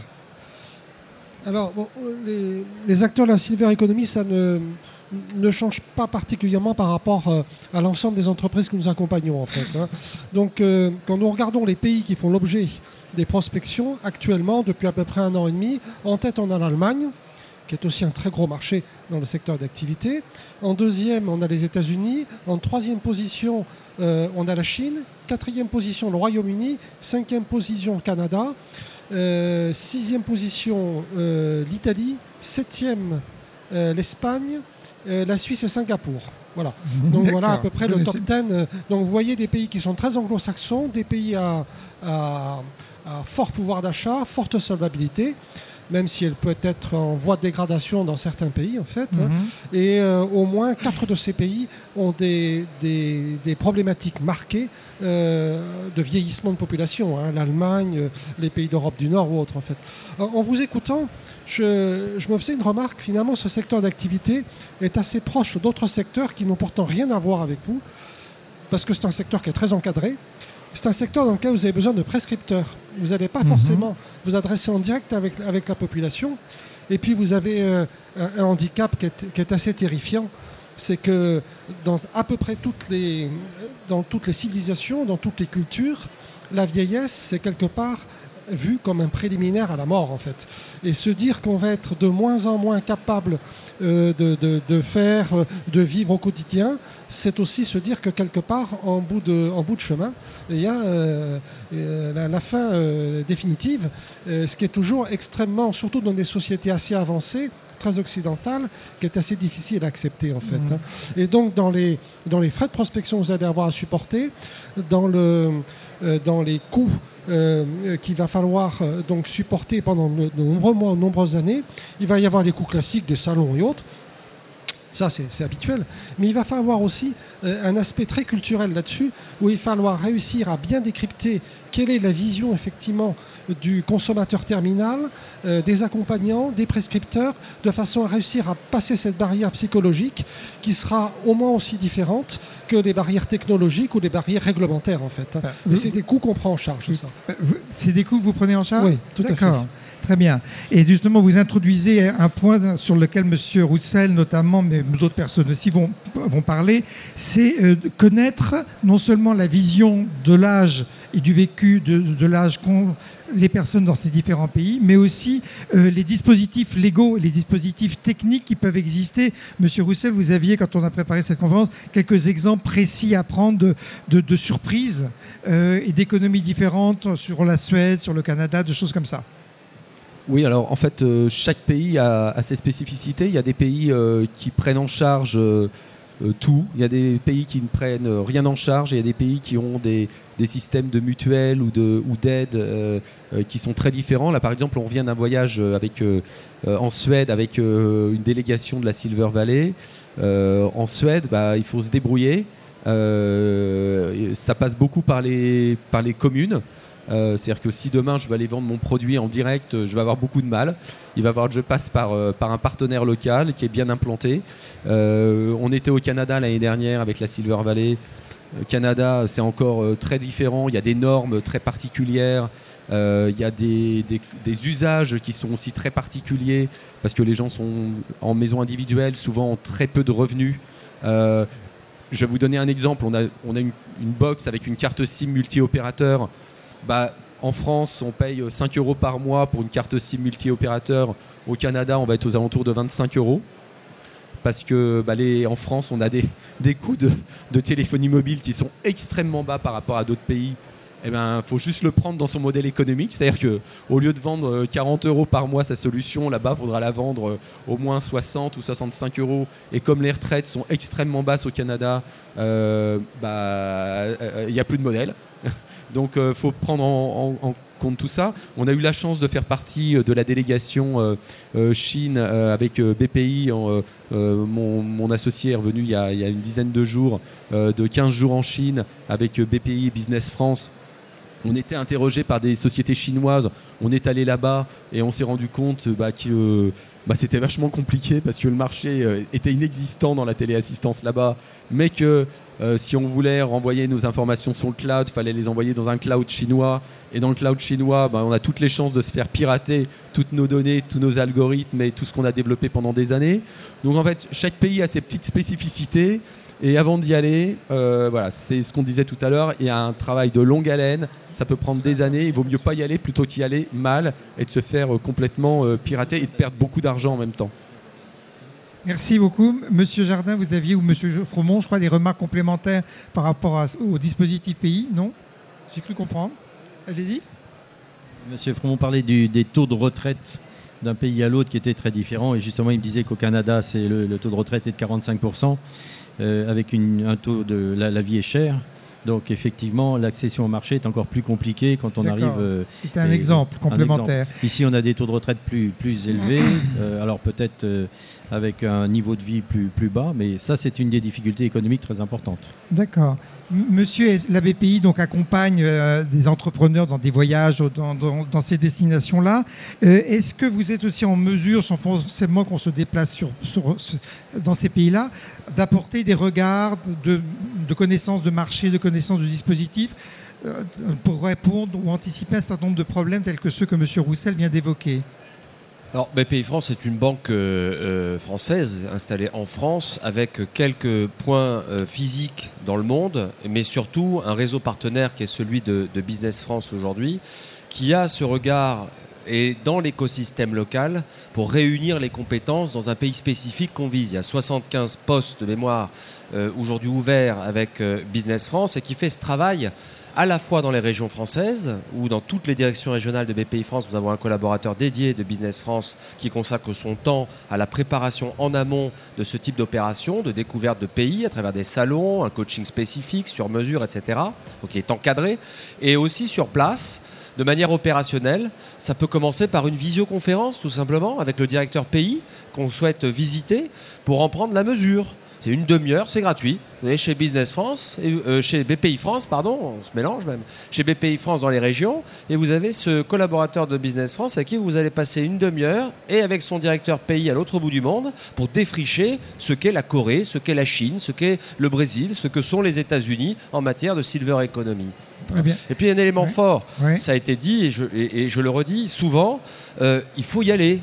Alors, bon, les, les acteurs de la silver economy, ça ne, ne change pas particulièrement par rapport euh, à l'ensemble des entreprises que nous accompagnons, en fait. Hein. Donc, euh, quand nous regardons les pays qui font l'objet des prospections, actuellement, depuis à peu près un an et demi, en tête, on a l'Allemagne, qui est aussi un très gros marché dans le secteur d'activité. En deuxième, on a les États-Unis. En troisième position, euh, on a la Chine. Quatrième position, le Royaume-Uni. Cinquième position, le Canada. Euh, sixième position, euh, l'Italie. Septième, euh, l'Espagne. Euh, la Suisse et Singapour. Voilà. Donc D'accord. Voilà à peu près le top dix. Donc vous voyez des pays qui sont très anglo-saxons, des pays à, à, à fort pouvoir d'achat, forte solvabilité, même si elle peut être en voie de dégradation dans certains pays en fait. Mm-hmm. Hein. Et euh, au moins quatre de ces pays ont des, des, des problématiques marquées euh, de vieillissement de population. Hein. L'Allemagne, les pays d'Europe du Nord ou autres en fait. En, en vous écoutant, je, je me faisais une remarque. Finalement, ce secteur d'activité est assez proche d'autres secteurs qui n'ont pourtant rien à voir avec vous, parce que c'est un secteur qui est très encadré. C'est un secteur dans lequel vous avez besoin de prescripteurs. Vous n'allez pas mmh. forcément vous adresser en direct avec, avec la population. Et puis vous avez euh, un, un handicap qui est, qui est assez terrifiant. C'est que dans à peu près toutes les, dans toutes les civilisations, dans toutes les cultures, la vieillesse, c'est quelque part vu comme un préliminaire à la mort en fait. Et se dire qu'on va être de moins en moins capable euh, de, de, de faire, de vivre au quotidien, c'est aussi se dire que quelque part, en bout de, en bout de chemin, il y a euh, euh, la, la fin euh, définitive, euh, ce qui est toujours extrêmement, surtout dans des sociétés assez avancées, très occidentales, qui est assez difficile à accepter en fait. Mmh. Hein. Et donc dans les, dans les frais de prospection que vous allez avoir à supporter, dans, le, euh, dans les coûts euh, qu'il va falloir euh, donc supporter pendant de, de nombreux mois, de nombreuses années, il va y avoir des coûts classiques, des salons et autres. Ça, c'est, c'est habituel. Mais il va falloir aussi euh, un aspect très culturel là-dessus, où il va falloir réussir à bien décrypter quelle est la vision, effectivement, du consommateur terminal, euh, des accompagnants, des prescripteurs, de façon à réussir à passer cette barrière psychologique qui sera au moins aussi différente que les barrières technologiques ou les barrières réglementaires, en fait. Hein. Ah, Et c'est des coûts qu'on prend en charge, ça. C'est des coûts que vous prenez en charge ? Oui, tout à fait. Très bien. Et justement, vous introduisez un point sur lequel M. Roussel, notamment, mais d'autres personnes aussi vont, vont parler, c'est euh, connaître non seulement la vision de l'âge et du vécu de, de l'âge qu'ont les personnes dans ces différents pays, mais aussi euh, les dispositifs légaux et les dispositifs techniques qui peuvent exister. Monsieur Roussel, vous aviez, quand on a préparé cette conférence, quelques exemples précis à prendre de, de, de surprises euh, et d'économies différentes sur la Suède, sur le Canada, de choses comme ça. Oui, alors en fait, euh, chaque pays a, a ses spécificités. Il y a des pays euh, qui prennent en charge euh, euh, tout. Il y a des pays qui ne prennent rien en charge. Et il y a des pays qui ont des, des systèmes de mutuelles ou, de, ou d'aide euh, euh, qui sont très différents. Là, par exemple, on revient d'un voyage avec, euh, euh, en Suède avec euh, une délégation de la Silver Valley. Euh, en Suède, bah, il faut se débrouiller. Euh, ça passe beaucoup par les, par les communes. Euh, c'est-à-dire que si demain je veux aller vendre mon produit en direct, je vais avoir beaucoup de mal. Il va falloir que je passe par, euh, par un partenaire local qui est bien implanté. Euh, on était au Canada l'année dernière avec la Silver Valley. Au Canada, c'est encore euh, très différent. Il y a des normes très particulières. Euh, il y a des, des, des usages qui sont aussi très particuliers parce que les gens sont en maison individuelle, souvent ont très peu de revenus. Euh, je vais vous donner un exemple. On a, on a une, une box avec une carte SIM multi-opérateur. Bah, en France, on paye cinq euros par mois pour une carte SIM multi-opérateur. Au Canada, on va être aux alentours de vingt-cinq euros. Parce que bah, les, en France, on a des, des coûts de, de téléphonie mobile qui sont extrêmement bas par rapport à d'autres pays. Eh ben, faut juste le prendre dans son modèle économique. C'est-à-dire qu'au lieu de vendre quarante euros par mois sa solution, là-bas, il faudra la vendre au moins soixante ou soixante-cinq euros. Et comme les retraites sont extrêmement basses au Canada, euh, bah, il n'y a plus de modèle. Donc il euh, faut prendre en, en, en compte tout ça. On a eu la chance de faire partie euh, de la délégation euh, euh, Chine euh, avec euh, B P I. En, euh, mon, mon associé est revenu il y a, il y a une dizaine de jours, euh, de quinze jours en Chine avec euh, B P I Business France. On était interrogé par des sociétés chinoises. On est allé là-bas et on s'est rendu compte bah, que euh, bah, c'était vachement compliqué parce que le marché euh, était inexistant dans la téléassistance là-bas, mais que Euh, si on voulait renvoyer nos informations sur le cloud, il fallait les envoyer dans un cloud chinois. Et dans le cloud chinois, ben, on a toutes les chances de se faire pirater toutes nos données, tous nos algorithmes et tout ce qu'on a développé pendant des années. Donc en fait, chaque pays a ses petites spécificités. Et avant d'y aller, euh, voilà, c'est ce qu'on disait tout à l'heure, il y a un travail de longue haleine. Ça peut prendre des années. Il vaut mieux pas y aller plutôt qu'y aller mal et de se faire euh, complètement euh, pirater et de perdre beaucoup d'argent en même temps. Merci beaucoup. Monsieur Jardin, vous aviez, ou Monsieur Fromont, je crois, des remarques complémentaires par rapport à, au dispositif pays, non? J'ai cru comprendre. Allez-y. Monsieur Fromont parlait du, des taux de retraite d'un pays à l'autre qui étaient très différents. Et justement, il me disait qu'au Canada, c'est le, le taux de retraite est de quarante-cinq pour cent, euh, avec une, un taux de... La, la vie est chère. Donc effectivement, l'accession au marché est encore plus compliquée quand on D'accord. arrive... Euh, C'était un exemple complémentaire. Un exemple. Ici, on a des taux de retraite plus, plus élevés, euh, alors peut-être euh, avec un niveau de vie plus, plus bas, mais ça, c'est une des difficultés économiques très importantes. D'accord. Monsieur, la B P I donc accompagne euh, des entrepreneurs dans des voyages dans, dans, dans ces destinations-là. Euh, est-ce que vous êtes aussi en mesure, sans forcément qu'on se déplace sur, sur, dans ces pays-là, d'apporter des regards de, de connaissances de marché, de connaissances du dispositif euh, pour répondre ou anticiper un certain nombre de problèmes tels que ceux que Monsieur Roussel vient d'évoquer? Alors, B P I France est une banque euh, française installée en France avec quelques points euh, physiques dans le monde, mais surtout un réseau partenaire qui est celui de, de Business France aujourd'hui, qui a ce regard et dans l'écosystème local pour réunir les compétences dans un pays spécifique qu'on vise. Il y a soixante-quinze postes de mémoire euh, aujourd'hui ouverts avec euh, Business France et qui fait ce travail à la fois dans les régions françaises ou dans toutes les directions régionales de B P I France. Nous avons un collaborateur dédié de Business France qui consacre son temps à la préparation en amont de ce type d'opération, de découverte de pays à travers des salons, un coaching spécifique sur mesure, et cetera. Donc il est encadré. Et aussi sur place, de manière opérationnelle, ça peut commencer par une visioconférence tout simplement avec le directeur pays qu'on souhaite visiter pour en prendre la mesure. C'est une demi-heure, c'est gratuit. Vous allez chez Business France, et, euh, chez B P I France, pardon, on se mélange même, chez B P I France dans les régions, et vous avez ce collaborateur de Business France avec qui vous allez passer une demi-heure et avec son directeur pays à l'autre bout du monde pour défricher ce qu'est la Corée, ce qu'est la Chine, ce qu'est le Brésil, ce que sont les États-Unis en matière de silver economy. Très bien. Et puis un élément ouais. fort, ouais. ça a été dit et je, et, et je le redis souvent, euh, il faut y aller.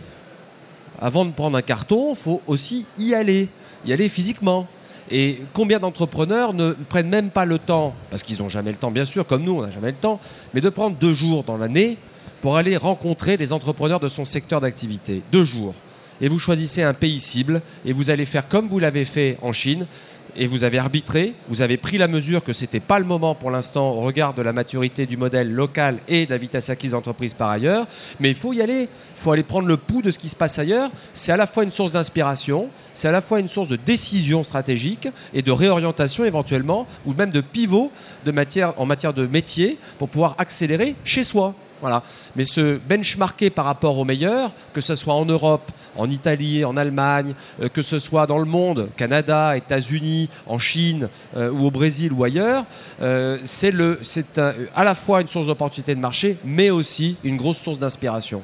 Avant de prendre un carton, il faut aussi y aller. Y aller physiquement. Et combien d'entrepreneurs ne prennent même pas le temps, parce qu'ils n'ont jamais le temps, bien sûr, comme nous, on n'a jamais le temps, mais de prendre deux jours dans l'année pour aller rencontrer des entrepreneurs de son secteur d'activité. Deux jours. Et vous choisissez un pays cible et vous allez faire comme vous l'avez fait en Chine. Et vous avez arbitré, vous avez pris la mesure que ce n'était pas le moment pour l'instant au regard de la maturité du modèle local et de la vitesse acquise d'entreprise par ailleurs. Mais il faut y aller, il faut aller prendre le pouls de ce qui se passe ailleurs. C'est à la fois une source d'inspiration, c'est à la fois une source de décision stratégique et de réorientation éventuellement, ou même de pivot de matière, en matière de métier pour pouvoir accélérer chez soi. Voilà. Mais se benchmarker par rapport aux meilleurs, que ce soit en Europe, en Italie, en Allemagne, euh, que ce soit dans le monde, Canada, États-Unis, en Chine euh, ou au Brésil ou ailleurs, euh, c'est, le, c'est un, à la fois une source d'opportunité de marché, mais aussi une grosse source d'inspiration.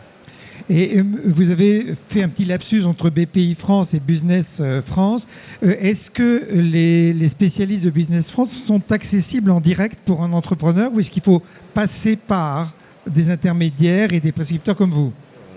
Et euh, vous avez fait un petit lapsus entre B P I France et Business euh, France. Euh, est-ce que les, les spécialistes de Business France sont accessibles en direct pour un entrepreneur ou est-ce qu'il faut passer par des intermédiaires et des prescripteurs comme vous?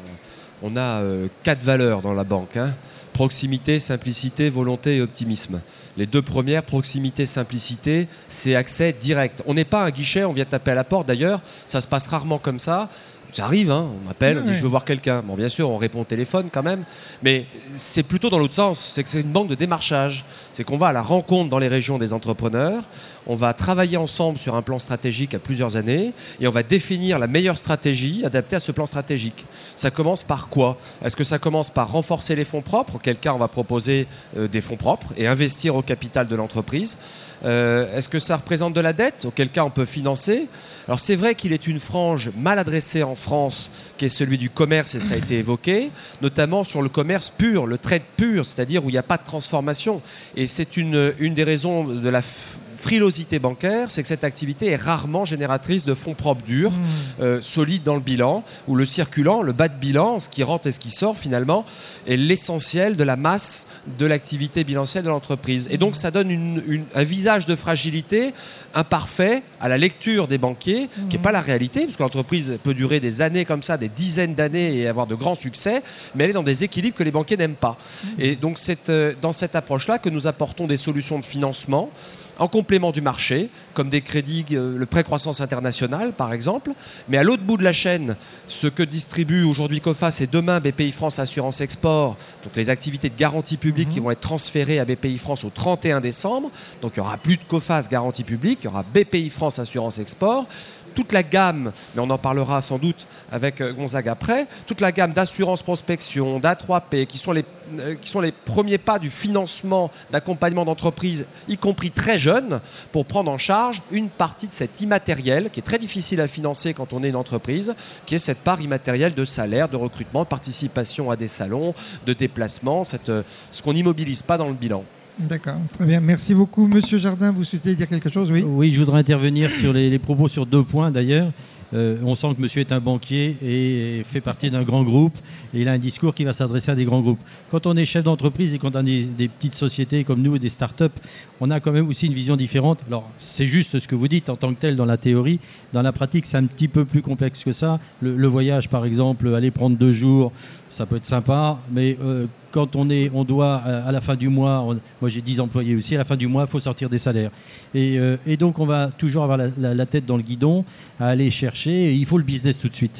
On a euh, quatre valeurs dans la banque, hein. Proximité, simplicité, volonté et optimisme. Les deux premières, proximité, simplicité, c'est accès direct. On n'est pas un guichet, on vient taper à la porte. D'ailleurs, ça se passe rarement comme ça. Ça arrive, hein, on m'appelle, oui, on dit oui. je veux voir quelqu'un. Bon, bien sûr, on répond au téléphone quand même, mais c'est plutôt dans l'autre sens. C'est que c'est une banque de démarchage. C'est qu'on va à la rencontre dans les régions des entrepreneurs, on va travailler ensemble sur un plan stratégique à plusieurs années et on va définir la meilleure stratégie adaptée à ce plan stratégique. Ça commence par quoi? Est-ce que ça commence par renforcer les fonds propres? Auquel cas, on va proposer euh, des fonds propres et investir au capital de l'entreprise. Euh, est-ce que ça représente de la dette? Auquel cas, on peut financer. Alors, c'est vrai qu'il est une frange mal adressée en France, qui est celui du commerce, et ça a été évoqué, notamment sur le commerce pur, le trade pur, c'est-à-dire où il n'y a pas de transformation. Et c'est une, une des raisons de la frilosité bancaire, c'est que cette activité est rarement génératrice de fonds propres durs, mmh. euh, solides dans le bilan, où le circulant, le bas de bilan, ce qui rentre et ce qui sort finalement, est l'essentiel de la masse de l'activité bilancielle de l'entreprise. Et donc ça donne une, une, un visage de fragilité imparfait à la lecture des banquiers, mmh. qui n'est pas la réalité, parce que l'entreprise peut durer des années comme ça, des dizaines d'années et avoir de grands succès, mais elle est dans des équilibres que les banquiers n'aiment pas. Mmh. Et donc c'est euh, dans cette approche-là que nous apportons des solutions de financement en complément du marché, comme des crédits, euh, le prêt croissance internationale par exemple, mais à l'autre bout de la chaîne, ce que distribue aujourd'hui Coface et demain B P I France Assurance Export, donc les activités de garantie publique mmh. qui vont être transférées à B P I France au trente et un décembre, donc il n'y aura plus de Coface garantie publique, il y aura B P I France Assurance Export, toute la gamme, mais on en parlera sans doute avec euh, Gonzague après, toute la gamme d'assurance prospection, d'A trois P, qui sont les, euh, qui sont les premiers pas du financement, d'accompagnement d'entreprises, y compris très jeunes, pour prendre en charge une partie de cet immatériel, qui est très difficile à financer quand on est une entreprise, qui est cette part immatérielle de salaire, de recrutement, de participation à des salons, de déplacement, cette, euh, ce qu'on n'immobilise pas dans le bilan. D'accord, très bien. Merci beaucoup. Monsieur Jardin, vous souhaitez dire quelque chose? Oui, oui, je voudrais intervenir sur les, les propos sur deux points d'ailleurs. Euh, on sent que monsieur est un banquier et fait partie d'un grand groupe et il a un discours qui va s'adresser à des grands groupes. Quand on est chef d'entreprise et quand on a des, des petites sociétés comme nous et des start-up, on a quand même aussi une vision différente. Alors, c'est juste ce que vous dites en tant que tel dans la théorie. Dans la pratique, c'est un petit peu plus complexe que ça. Le, le voyage, par exemple, aller prendre deux jours, ça peut être sympa, mais euh, quand on est, on doit à la fin du mois, on, moi j'ai dix employés aussi, à la fin du mois, il faut sortir des salaires. Et, euh, et donc on va toujours avoir la, la, la tête dans le guidon, à aller chercher, et il faut le business tout de suite.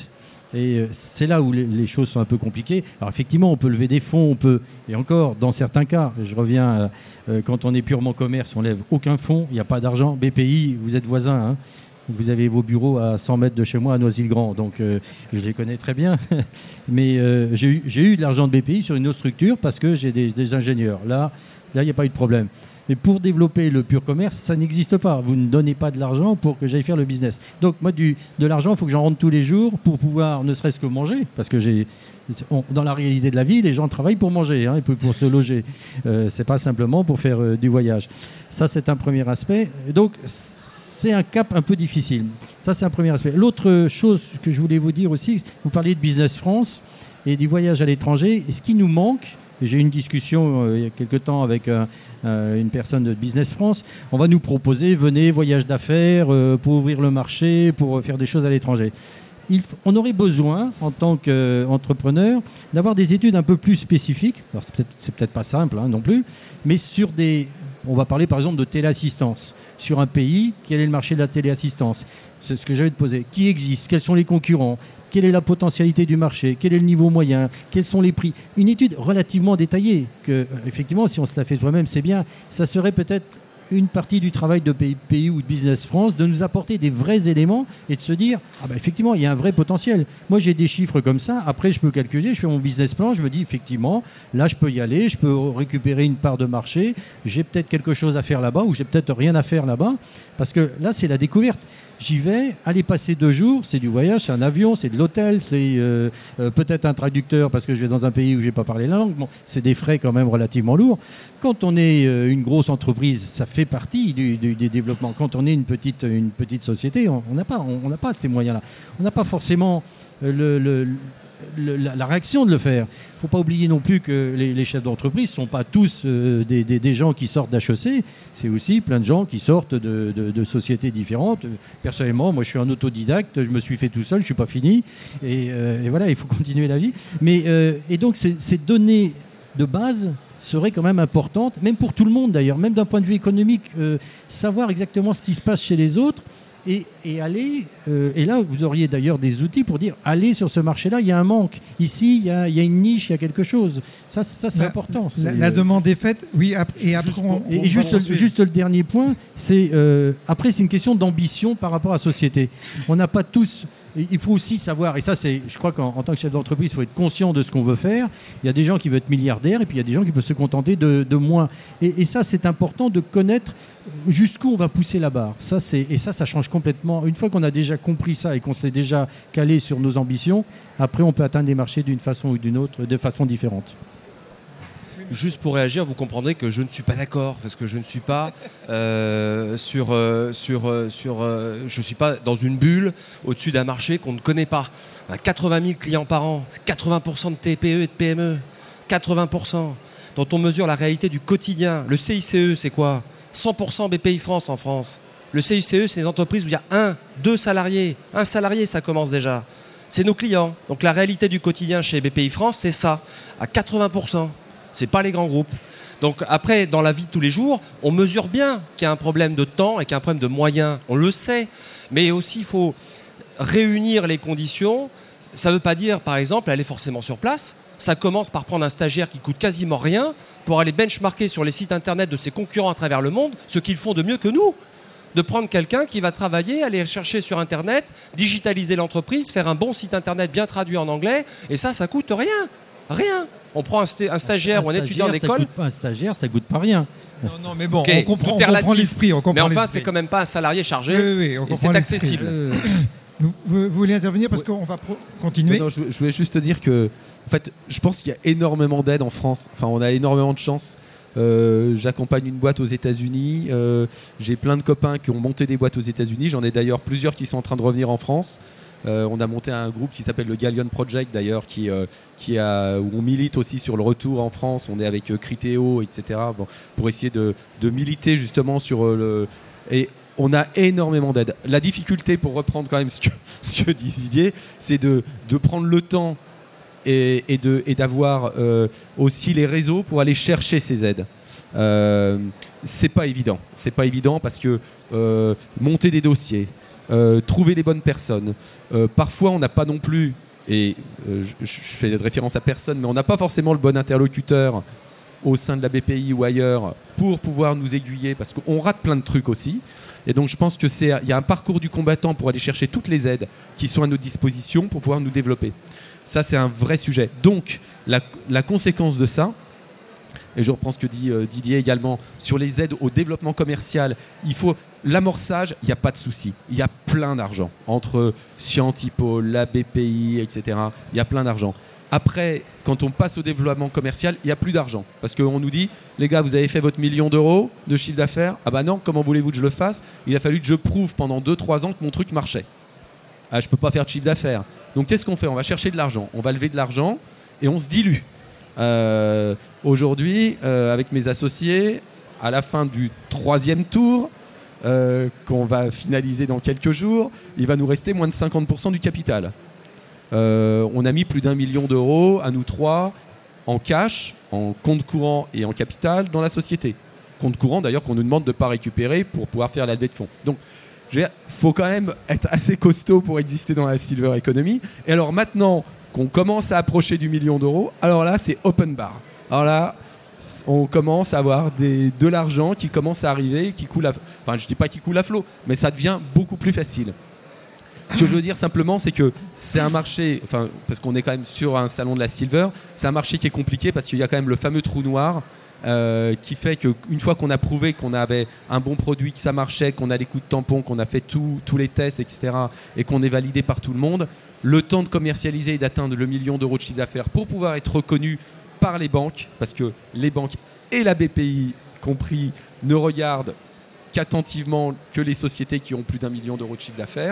Et euh, c'est là où les, les choses sont un peu compliquées. Alors effectivement, on peut lever des fonds, on peut, et encore, dans certains cas, je reviens, euh, euh, quand on est purement commerce, on lève aucun fonds, il n'y a pas d'argent. B P I, vous êtes voisins, hein, vous avez vos bureaux à cent mètres de chez moi, à Noisy-le-Grand, donc euh, je les connais très bien. Mais euh, j'ai eu, j'ai eu de l'argent de B P I sur une autre structure parce que j'ai des, des ingénieurs. Là, là, il n'y a pas eu de problème. Mais pour développer le pur commerce, ça n'existe pas. Vous ne donnez pas de l'argent pour que j'aille faire le business. Donc moi, du, de l'argent, il faut que j'en rentre tous les jours pour pouvoir ne serait-ce que manger. Parce que j'ai, on, dans la réalité de la vie, les gens travaillent pour manger, hein, et pour, pour se loger. Euh, c'est pas simplement pour faire euh, du voyage. Ça, c'est un premier aspect. Donc, c'est un cap un peu difficile. Ça, c'est un premier aspect. L'autre chose que je voulais vous dire aussi, vous parliez de Business France et du voyage à l'étranger. Et ce qui nous manque, j'ai eu une discussion euh, il y a quelque temps avec un Euh, une personne de Business France, on va nous proposer, venez, voyage d'affaires, euh, pour ouvrir le marché, pour faire des choses à l'étranger. Il, on aurait besoin, en tant qu'entrepreneur, d'avoir des études un peu plus spécifiques. Alors, c'est peut-être, c'est peut-être pas simple, hein, non plus, mais sur des... On va parler, par exemple, de téléassistance. Sur un pays, quel est le marché de la téléassistance? C'est ce que j'avais de poser. Qui existe? Quels sont les concurrents? Quelle est la potentialité du marché? Quel est le niveau moyen? Quels sont les prix? Une étude relativement détaillée, que, effectivement, si on se la fait soi-même, c'est bien. Ça serait peut-être une partie du travail de P I I ou de Business France, de nous apporter des vrais éléments et de se dire, ah ben effectivement, il y a un vrai potentiel. Moi, j'ai des chiffres comme ça. Après, je peux calculer, je fais mon business plan, je me dis, effectivement, là, je peux y aller, je peux récupérer une part de marché, j'ai peut-être quelque chose à faire là-bas ou j'ai peut-être rien à faire là-bas, parce que là, c'est la découverte. J'y vais, aller passer deux jours, c'est du voyage, c'est un avion, c'est de l'hôtel, c'est euh, euh, peut-être un traducteur parce que je vais dans un pays où je n'ai pas parlé la langue. Bon, c'est des frais quand même relativement lourds. Quand on est euh, une grosse entreprise, ça fait partie du, du, du développement. Quand on est une petite, une petite société, on n'a pas, on, on n'a pas ces moyens-là. On n'a pas forcément euh, le, le, le, la, la réaction de le faire. Il ne faut pas oublier non plus que les, les chefs d'entreprise ne sont pas tous euh, des, des, des gens qui sortent d'H E C. C'est aussi plein de gens qui sortent de, de, de sociétés différentes. Personnellement, moi je suis un autodidacte, je me suis fait tout seul, je ne suis pas fini. Et, euh, et voilà, il faut continuer la vie. Mais, euh, et donc ces, ces données de base seraient quand même importantes, même pour tout le monde d'ailleurs, même d'un point de vue économique, euh, savoir exactement ce qui se passe chez les autres. Et, et aller, euh, et là vous auriez d'ailleurs des outils pour dire, allez sur ce marché-là, il y a un manque. Ici, il y a, il y a une niche, il y a quelque chose. Ça, ça c'est la, important. La, c'est, la euh, demande est faite, oui, ap- et après... On, et, on et juste, va juste le dernier point, c'est, euh, après c'est une question d'ambition par rapport à la société. On n'a pas tous... Il faut aussi savoir, et ça c'est, je crois qu'en en tant que chef d'entreprise, il faut être conscient de ce qu'on veut faire. Il y a des gens qui veulent être milliardaires, et puis il y a des gens qui peuvent se contenter de, de moins. Et, et ça, c'est important de connaître jusqu'où on va pousser la barre. Ça, c'est, et ça, ça change complètement. Une fois qu'on a déjà compris ça et qu'on s'est déjà calé sur nos ambitions, après on peut atteindre les marchés d'une façon ou d'une autre, de façon différente. Juste pour réagir, vous comprendrez que je ne suis pas d'accord, parce que je ne suis pas euh, sur, euh, sur, euh, sur, euh, je suis pas dans une bulle au-dessus d'un marché qu'on ne connaît pas. On a quatre-vingt mille clients par an, quatre-vingts pour cent de T P E et de P M E, quatre-vingts pour cent. Dont on mesure la réalité du quotidien. Le C I C E, c'est quoi? cent pour cent B P I France en France. Le C I C E, c'est des entreprises où il y a un, deux salariés. Un salarié, ça commence déjà. C'est nos clients. Donc la réalité du quotidien chez B P I France, c'est ça, à quatre-vingts pour cent. C'est pas les grands groupes. Donc après, dans la vie de tous les jours, on mesure bien qu'il y a un problème de temps et qu'il y a un problème de moyens. On le sait. Mais aussi, il faut réunir les conditions. Ça ne veut pas dire, par exemple, aller forcément sur place. Ça commence par prendre un stagiaire qui coûte quasiment rien pour aller benchmarker sur les sites internet de ses concurrents à travers le monde ce qu'ils font de mieux que nous. De prendre quelqu'un qui va travailler, aller chercher sur internet, digitaliser l'entreprise, faire un bon site internet bien traduit en anglais. Et ça, ça coûte rien. Rien. On prend un, st- un stagiaire un ou un étudiant d'école. Ça coûte pas un stagiaire, ça coûte pas rien. Non, non, mais bon, okay. on comprend, on comprend l'esprit. On comprend mais enfin, l'esprit. c'est quand même pas un salarié chargé. Oui, oui, oui, on comprend c'est l'esprit. accessible. Euh, vous, vous voulez intervenir parce oui. qu'on va pro- continuer. Non, je, je voulais juste te dire que, en fait, je pense qu'il y a énormément d'aide en France. Enfin, on a énormément de chance. Euh, j'accompagne une boîte aux États-Unis. Euh, j'ai plein de copains qui ont monté des boîtes aux États-Unis. J'en ai d'ailleurs plusieurs qui sont en train de revenir en France. Euh, on a monté un groupe qui s'appelle le Gallion Project d'ailleurs, qui, euh, qui a, où on milite aussi sur le retour en France. On est avec euh, Criteo, et cetera. Bon, pour essayer de, de militer justement sur euh, le... Et on a énormément d'aide. La difficulté, pour reprendre quand même ce que, ce que dit Didier, c'est de, de prendre le temps et, et, de, et d'avoir euh, aussi les réseaux pour aller chercher ces aides. Euh, c'est pas évident. C'est pas évident parce que euh, monter des dossiers, euh, trouver les bonnes personnes. Euh, parfois, on n'a pas non plus et euh, je, je fais référence à personne, mais on n'a pas forcément le bon interlocuteur au sein de la B P I ou ailleurs pour pouvoir nous aiguiller, parce qu'on rate plein de trucs aussi. Et donc je pense que c'est, il y a un parcours du combattant pour aller chercher toutes les aides qui sont à notre disposition pour pouvoir nous développer. Ça, c'est un vrai sujet. Donc la, la conséquence de ça, et je reprends ce que dit euh, Didier également, sur les aides au développement commercial, il faut l'amorçage, il n'y a pas de souci. Il y a plein d'argent entre Scientipo, la B P I, et cetera. Il y a plein d'argent. Après, quand on passe au développement commercial, il n'y a plus d'argent. Parce qu'on nous dit, les gars, vous avez fait votre million d'euros de chiffre d'affaires. Ah bah non, comment voulez-vous que je le fasse? Il a fallu que je prouve pendant deux trois ans que mon truc marchait. Ah, je ne peux pas faire de chiffre d'affaires. Donc qu'est-ce qu'on fait? On va chercher de l'argent. On va lever de l'argent et on se dilue. Euh, aujourd'hui, euh, avec mes associés, à la fin du troisième tour, euh, qu'on va finaliser dans quelques jours, il va nous rester moins de cinquante pour cent du capital. Euh, on a mis plus d'un million d'euros à nous trois en cash, en compte courant et en capital dans la société. Compte courant d'ailleurs qu'on nous demande de ne pas récupérer pour pouvoir faire la levée de fonds. Donc il faut quand même être assez costaud pour exister dans la silver economy. Et alors maintenant qu'on commence à approcher du million d'euros, alors là c'est open bar. Alors là on commence à avoir des, de l'argent qui commence à arriver, qui coule à, enfin je ne dis pas qui coule à flot, mais ça devient beaucoup plus facile. Ce que je veux dire simplement, c'est que c'est un marché, enfin, parce qu'on est quand même sur un salon de la silver, c'est un marché qui est compliqué parce qu'il y a quand même le fameux trou noir euh, qui fait qu'une fois qu'on a prouvé qu'on avait un bon produit, que ça marchait, qu'on a les coups de tampon, qu'on a fait tout, tous les tests, et cetera, et qu'on est validé par tout le monde, le temps de commercialiser et d'atteindre le million d'euros de chiffre d'affaires pour pouvoir être reconnu par les banques, parce que les banques et la B P I compris ne regardent qu'attentivement que les sociétés qui ont plus d'un million d'euros de chiffre d'affaires,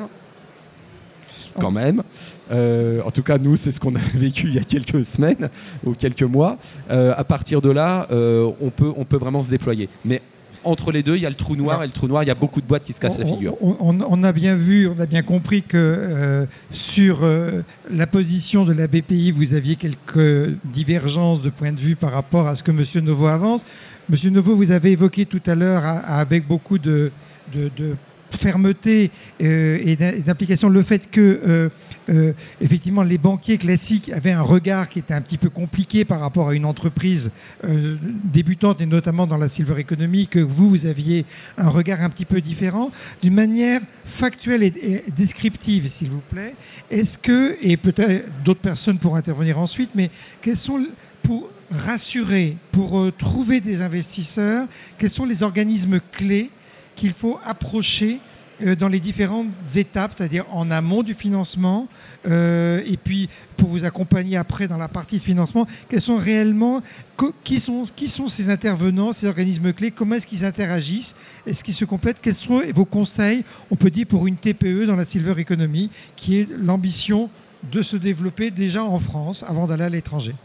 quand même. Euh, en tout cas, nous, c'est ce qu'on a vécu il y a quelques semaines ou quelques mois. Euh, à partir de là, euh, on peut, on peut vraiment se déployer. Mais entre les deux, il y a le trou noir, et le trou noir, il y a beaucoup de boîtes qui se cassent on, la figure. On, on, on a bien vu, on a bien compris que euh, sur euh, la position de la B P I, vous aviez quelques divergences de point de vue par rapport à ce que M. Novo avance. M. Novo, vous avez évoqué tout à l'heure, avec beaucoup de, de, de fermeté euh, et d'implication, le fait que euh, euh, effectivement les banquiers classiques avaient un regard qui était un petit peu compliqué par rapport à une entreprise euh, débutante, et notamment dans la silver economy, que vous, vous aviez un regard un petit peu différent. D'une manière factuelle et, et descriptive, s'il vous plaît, est-ce que, et peut-être d'autres personnes pourront intervenir ensuite, mais quels sont, pour rassurer, pour euh, trouver des investisseurs, quels sont les organismes clés qu'il faut approcher euh, dans les différentes étapes, c'est-à-dire en amont du financement, euh, et puis pour vous accompagner après dans la partie de financement, quels sont réellement, qui sont, qui sont ces intervenants, ces organismes clés, comment est-ce qu'ils interagissent, est-ce qu'ils se complètent, quels sont vos conseils, on peut dire pour une T P E dans la silver economy, qui est l'ambition de se développer déjà en France avant d'aller à l'étranger.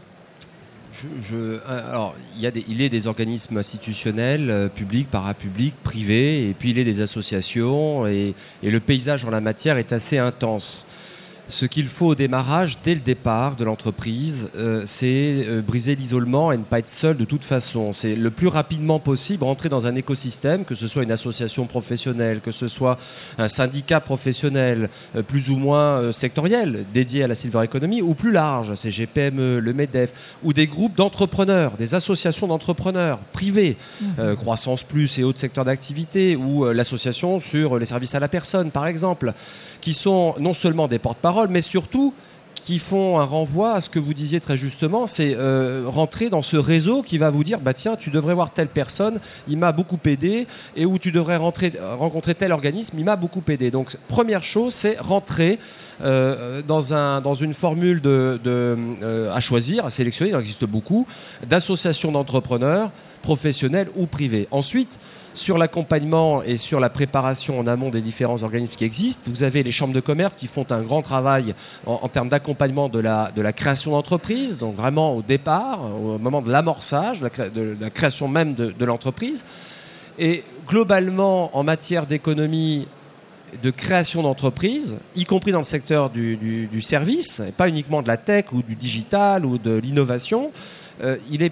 Je, je, alors, il y a des, il est des organismes institutionnels, euh, publics, parapublics, privés, et puis il est des associations, et, et le paysage en la matière est assez intense. Ce qu'il faut au démarrage, dès le départ de l'entreprise, euh, c'est euh, briser l'isolement et ne pas être seul de toute façon. C'est le plus rapidement possible rentrer dans un écosystème, que ce soit une association professionnelle, que ce soit un syndicat professionnel, euh, plus ou moins euh, sectoriel, dédié à la silver economy, ou plus large, c'est G P M E, le MEDEF, ou des groupes d'entrepreneurs, des associations d'entrepreneurs privés, mmh. euh, Croissance Plus et autres secteurs d'activité, ou euh, l'association sur les services à la personne, par exemple, qui sont non seulement des porte-parole, mais surtout qui font un renvoi à ce que vous disiez très justement, c'est euh, rentrer dans ce réseau qui va vous dire, bah tiens, tu devrais voir telle personne, il m'a beaucoup aidé, et où tu devrais rentrer, rencontrer tel organisme, il m'a beaucoup aidé. Donc, première chose, c'est rentrer euh, dans, un, dans une formule de, de, euh, à choisir, à sélectionner, il en existe beaucoup, d'associations d'entrepreneurs, professionnels ou privés. Ensuite, sur l'accompagnement et sur la préparation en amont des différents organismes qui existent, vous avez les chambres de commerce qui font un grand travail en, en termes d'accompagnement de la, de la création d'entreprise, donc vraiment au départ, au moment de l'amorçage, de la, de, de la création même de, de l'entreprise. Et globalement, en matière d'économie, de création d'entreprise, y compris dans le secteur du, du, du service, et pas uniquement de la tech ou du digital ou de l'innovation, euh, il est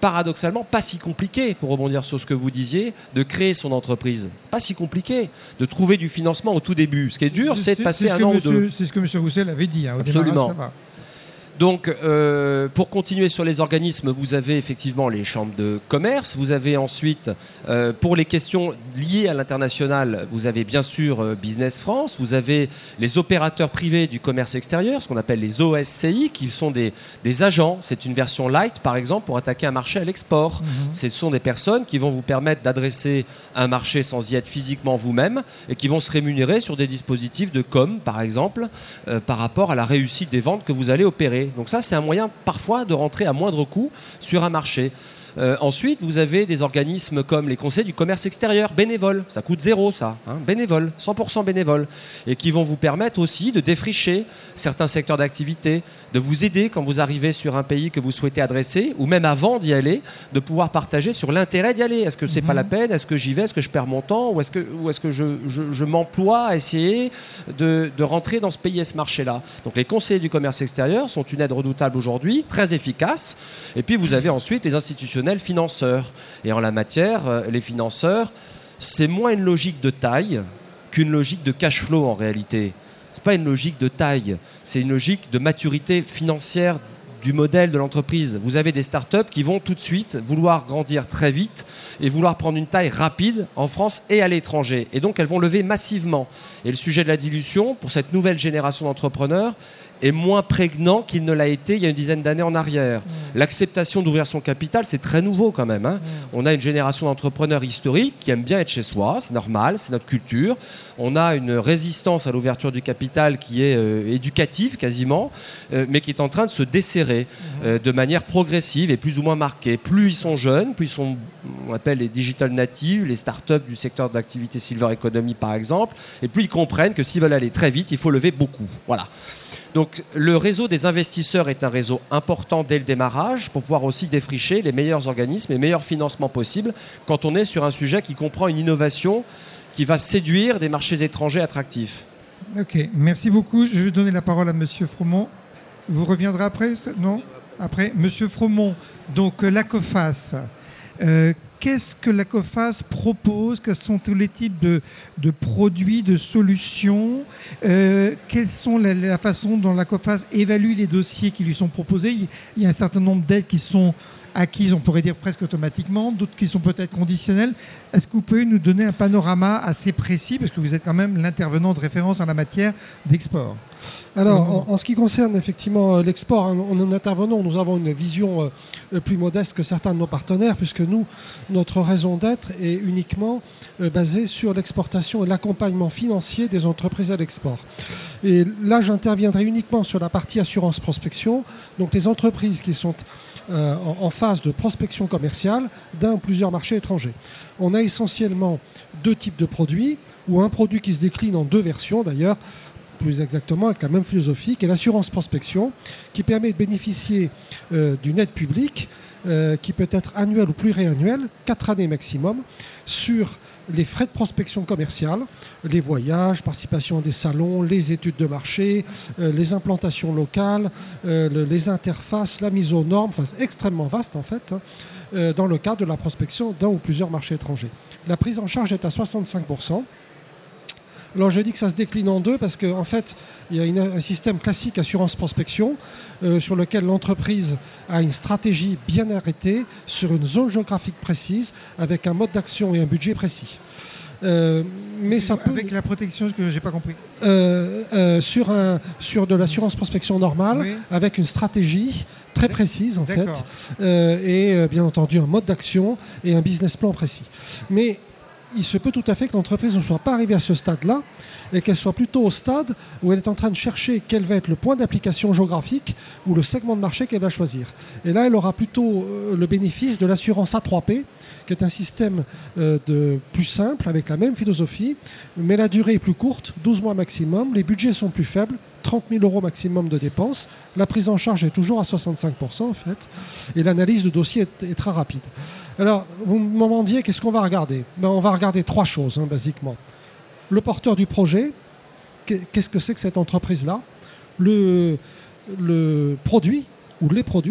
paradoxalement pas si compliqué, pour rebondir sur ce que vous disiez, de créer son entreprise. Pas si compliqué de trouver du financement au tout début. Ce qui est dur, c'est de passer un an ou deux. C'est ce que M. Roussel avait dit. Hein, au Absolument. démarrage, ça va. Donc, euh, pour continuer sur les organismes, vous avez effectivement les chambres de commerce. Vous avez ensuite, euh, pour les questions liées à l'international, vous avez bien sûr euh, Business France. Vous avez les opérateurs privés du commerce extérieur, ce qu'on appelle les O S C I, qui sont des, des agents. C'est une version light, par exemple, pour attaquer un marché à l'export. Mm-hmm. Ce sont des personnes qui vont vous permettre d'adresser un marché sans y être physiquement vous-même et qui vont se rémunérer sur des dispositifs de com, par exemple, euh, par rapport à la réussite des ventes que vous allez opérer. Donc ça, c'est un moyen parfois de rentrer à moindre coût sur un marché. Euh, ensuite, vous avez des organismes comme les conseils du commerce extérieur, bénévoles. Ça coûte zéro, ça. Hein, bénévoles, cent pour cent bénévoles. Et qui vont vous permettre aussi de défricher certains secteurs d'activité, de vous aider quand vous arrivez sur un pays que vous souhaitez adresser, ou même avant d'y aller, de pouvoir partager sur l'intérêt d'y aller. Est-ce que c'est mmh. pas la peine? Est-ce que j'y vais? Est-ce que je perds mon temps? Ou est-ce que, ou est-ce que je, je, je m'emploie à essayer de, de rentrer dans ce pays et ce marché-là? Donc les conseillers du commerce extérieur sont une aide redoutable aujourd'hui, très efficace. Et puis vous avez ensuite les institutionnels financeurs. Et en la matière, euh, les financeurs, c'est moins une logique de taille qu'une logique de cash flow en réalité. C'est pas une logique de taille, c'est une logique de maturité financière du modèle de l'entreprise. Vous avez des startups qui vont tout de suite vouloir grandir très vite et vouloir prendre une taille rapide en France et à l'étranger. Et donc elles vont lever massivement. Et le sujet de la dilution, pour cette nouvelle génération d'entrepreneurs, est moins prégnant qu'il ne l'a été il y a une dizaine d'années en arrière. Mmh. L'acceptation d'ouvrir son capital, c'est très nouveau quand même. Hein. Mmh. On a une génération d'entrepreneurs historiques qui aiment bien être chez soi, c'est normal, c'est notre culture. On a une résistance à l'ouverture du capital qui est euh, éducative quasiment, euh, mais qui est en train de se desserrer mmh. euh, de manière progressive et plus ou moins marquée. Plus ils sont jeunes, plus ils sont, on appelle les digital natives, les startups du secteur d'activité silver economy par exemple, et plus ils comprennent que s'ils veulent aller très vite, il faut lever beaucoup. Voilà. Donc le réseau des investisseurs est un réseau important dès le démarrage pour pouvoir aussi défricher les meilleurs organismes et les meilleurs financements possibles quand on est sur un sujet qui comprend une innovation qui va séduire des marchés étrangers attractifs. Ok, merci beaucoup. Je vais donner la parole à Monsieur Fromont. Vous reviendrez après? Non? Après, Monsieur Fromont, donc la COFAS. Euh, Qu'est-ce que la COFAS propose? Quels sont tous les types de, de produits, de solutions? euh, Quelles sont la, la façon dont la COFAS évalue les dossiers qui lui sont proposés? Il y a un certain nombre d'aides qui sont acquises, on pourrait dire presque automatiquement, d'autres qui sont peut-être conditionnelles. Est-ce que vous pouvez nous donner un panorama assez précis, parce que vous êtes quand même l'intervenant de référence en la matière d'export? Alors, en, en ce qui concerne effectivement l'export, en, en intervenant, nous avons une vision euh, plus modeste que certains de nos partenaires, puisque nous, notre raison d'être est uniquement euh, basée sur l'exportation et l'accompagnement financier des entreprises à l'export. Et là, j'interviendrai uniquement sur la partie assurance prospection, donc les entreprises qui sont euh, en, en phase de prospection commerciale d'un ou plusieurs marchés étrangers. On a essentiellement deux types de produits, ou un produit qui se décline en deux versions d'ailleurs, plus exactement avec la même philosophie, qui est l'assurance prospection, qui permet de bénéficier euh, d'une aide publique euh, qui peut être annuelle ou pluriannuelle, quatre années maximum, sur les frais de prospection commerciale, les voyages, participation à des salons, les études de marché, euh, les implantations locales, euh, le, les interfaces, la mise aux normes, enfin, c'est extrêmement vaste en fait, hein, euh, dans le cadre de la prospection d'un ou plusieurs marchés étrangers. La prise en charge est à soixante-cinq pour cent. Alors je dis que ça se décline en deux parce qu'en en fait, il y a une, un système classique assurance prospection euh, sur lequel l'entreprise a une stratégie bien arrêtée sur une zone géographique précise avec un mode d'action et un budget précis. Euh, mais ça peut... Avec la protection, ce que j'ai pas compris. Euh, euh, sur, un, sur de l'assurance prospection normale, oui. Avec une stratégie très précise en fait, euh, et euh, bien entendu un mode d'action et un business plan précis. Mais il se peut tout à fait que l'entreprise ne soit pas arrivée à ce stade-là et qu'elle soit plutôt au stade où elle est en train de chercher quel va être le point d'application géographique ou le segment de marché qu'elle va choisir. Et là, elle aura plutôt euh, le bénéfice de l'assurance A trois P, qui est un système euh, de plus simple, avec la même philosophie, mais la durée est plus courte, douze mois maximum, les budgets sont plus faibles, trente mille euros maximum de dépenses, la prise en charge est toujours à soixante-cinq pour cent en fait, et l'analyse de dossier est, est très rapide. Alors, vous me demandiez qu'est-ce qu'on va regarder? Ben, on va regarder trois choses, hein, basiquement. Le porteur du projet, qu'est-ce que c'est que cette entreprise-là? Le, le produit, ou les produits,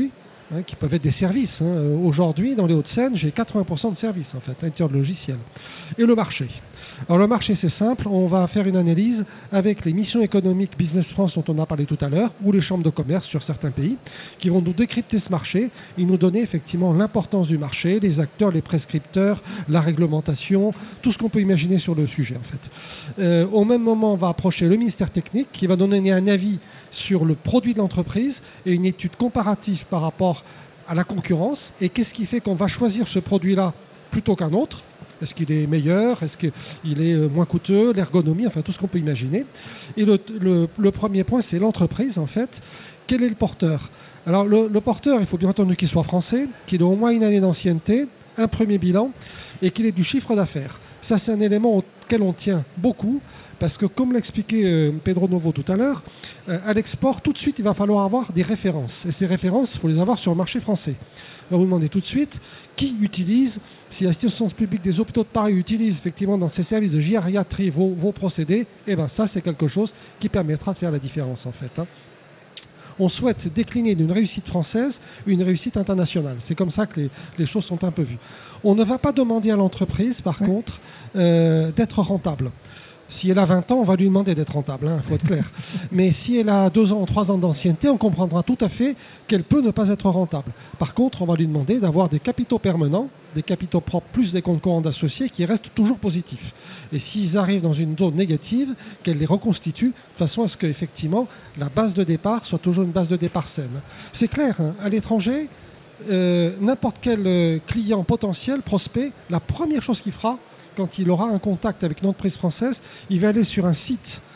hein, qui peuvent être des services. Hein. Aujourd'hui, dans les Hauts-de-Seine, j'ai quatre-vingts pour cent de services, en fait, à l'intérieur de logiciel. Et le marché. Alors le marché, c'est simple, on va faire une analyse avec les missions économiques Business France dont on a parlé tout à l'heure, ou les chambres de commerce sur certains pays, qui vont nous décrypter ce marché et nous donner effectivement l'importance du marché, les acteurs, les prescripteurs, la réglementation, tout ce qu'on peut imaginer sur le sujet en fait. Euh, au même moment, on va approcher le ministère technique qui va donner un avis sur le produit de l'entreprise et une étude comparative par rapport à la concurrence et qu'est-ce qui fait qu'on va choisir ce produit-là plutôt qu'un autre. Est-ce qu'il est meilleur? Est-ce qu'il est moins coûteux? L'ergonomie, enfin tout ce qu'on peut imaginer. Et le, le, le premier point, c'est l'entreprise, en fait. Quel est le porteur? Alors, le, le porteur, il faut bien entendu qu'il soit français, qu'il ait au moins une année d'ancienneté, un premier bilan, et qu'il ait du chiffre d'affaires. Ça, c'est un élément auquel on tient beaucoup, parce que, comme l'expliquait euh, Pedro Novo tout à l'heure, euh, à l'export, tout de suite, il va falloir avoir des références. Et ces références, il faut les avoir sur le marché français. On va vous demander tout de suite qui utilise, si l'assistance publique des hôpitaux de Paris utilise effectivement dans ses services de gériatrie vos, vos procédés, et bien ça, c'est quelque chose qui permettra de faire la différence, en fait. Hein. On souhaite décliner d'une réussite française une réussite internationale. C'est comme ça que les, les choses sont un peu vues. On ne va pas demander à l'entreprise, par oui. contre, euh, d'être rentable. Si elle a vingt ans, on va lui demander d'être rentable, il hein, faut être clair. Mais si elle a deux ans ou trois ans d'ancienneté, on comprendra tout à fait qu'elle peut ne pas être rentable. Par contre, on va lui demander d'avoir des capitaux permanents, des capitaux propres plus des comptes courants d'associés qui restent toujours positifs. Et s'ils arrivent dans une zone négative, qu'elle les reconstitue de façon à ce qu'effectivement la base de départ soit toujours une base de départ saine. C'est clair, hein, à l'étranger, euh, n'importe quel euh, client potentiel, prospect, la première chose qu'il fera, quand il aura un contact avec une entreprise française, il va aller sur un site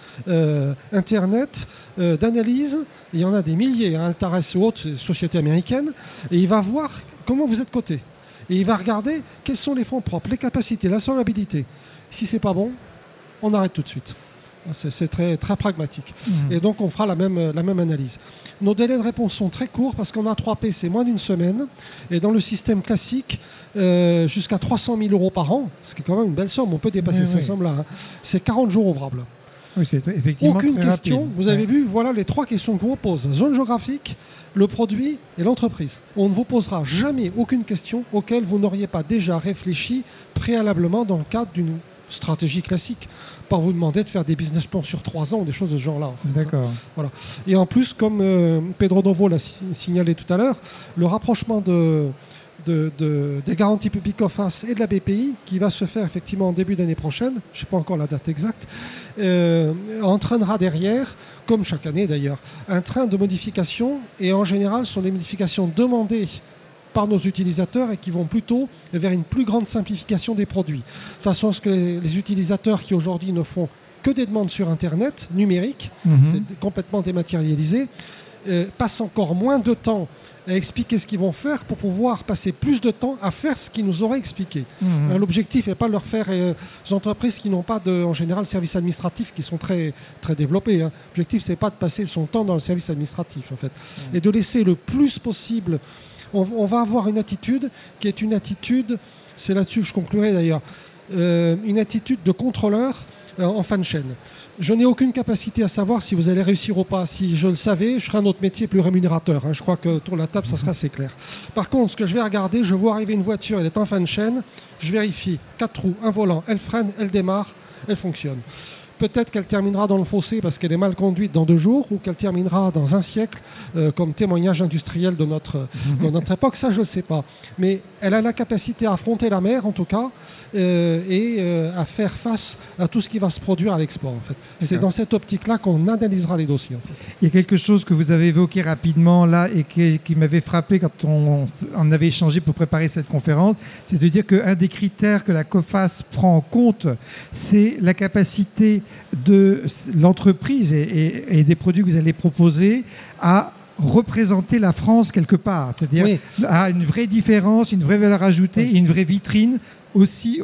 euh, internet euh, d'analyse, il y en a des milliers, hein, Altares ou autres sociétés américaines, et il va voir comment vous êtes coté. Et il va regarder quels sont les fonds propres, les capacités, la solvabilité. Si c'est pas bon, on arrête tout de suite. C'est, c'est très, très pragmatique. Mmh. Et donc on fera la même, la même analyse. Nos délais de réponse sont très courts parce qu'on a trois P, c'est moins d'une semaine. Et dans le système classique, euh, jusqu'à trois cent mille euros par an, ce qui est quand même une belle somme, on peut dépasser oui, cette oui. somme-là. Hein. C'est quarante jours ouvrables. Oui, c'est effectivement Aucune très question, rapide. vous avez ouais. vu, voilà les trois questions qu'on vous pose. Zone géographique, le produit et l'entreprise. On ne vous posera jamais aucune question auquel vous n'auriez pas déjà réfléchi préalablement dans le cadre d'une stratégie classique. Pas vous demander de faire des business plans sur trois ans ou des choses de ce genre-là. En fait. D'accord. Voilà. Et en plus, comme euh, Pedro Novo l'a signalé tout à l'heure, le rapprochement de, de, de, des garanties publiques O F A S et de la B P I, qui va se faire effectivement en début d'année prochaine, je ne sais pas encore la date exacte, euh, entraînera derrière, comme chaque année d'ailleurs, un train de modifications, et en général, ce sont des modifications demandées par nos utilisateurs et qui vont plutôt vers une plus grande simplification des produits. De façon à ce que les, les utilisateurs qui aujourd'hui ne font que des demandes sur Internet, numériques, mm-hmm. complètement dématérialisées, euh, passent encore moins de temps à expliquer ce qu'ils vont faire pour pouvoir passer plus de temps à faire ce qu'ils nous auraient expliqué. Mm-hmm. Alors, l'objectif n'est pas de leur faire euh, des entreprises qui n'ont pas de, en général, services administratifs qui sont très, très développés. Hein. L'objectif, c'est pas de passer son temps dans le service administratif, en fait, mm-hmm. et de laisser le plus possible. On va avoir une attitude qui est une attitude, c'est là-dessus que je conclurai d'ailleurs, euh, une attitude de contrôleur euh, en fin de chaîne. Je n'ai aucune capacité à savoir si vous allez réussir ou pas. Si je le savais, je ferais un autre métier plus rémunérateur. Hein. Je crois que autour de la table, ça sera assez clair. Par contre, ce que je vais regarder, je vois arriver une voiture, elle est en fin de chaîne, je vérifie, quatre roues, un volant, elle freine, elle démarre, elle fonctionne. Peut-être qu'elle terminera dans le fossé parce qu'elle est mal conduite dans deux jours, ou qu'elle terminera dans un siècle euh, comme témoignage industriel de notre, de notre époque. Ça, je ne sais pas. Mais elle a la capacité à affronter la mer, en tout cas, euh, et euh, à faire face à tout ce qui va se produire à l'export. En fait. Et c'est dans cette optique-là qu'on analysera les dossiers. En fait. Il y a quelque chose que vous avez évoqué rapidement là et qui, qui m'avait frappé quand on, on avait échangé pour préparer cette conférence, c'est de dire qu'un des critères que la COFAS prend en compte, c'est la capacité de l'entreprise et, et, et des produits que vous allez proposer à représenter la France quelque part, c'est-à-dire oui. à une vraie différence, une vraie valeur ajoutée oui. et une vraie vitrine aussi au,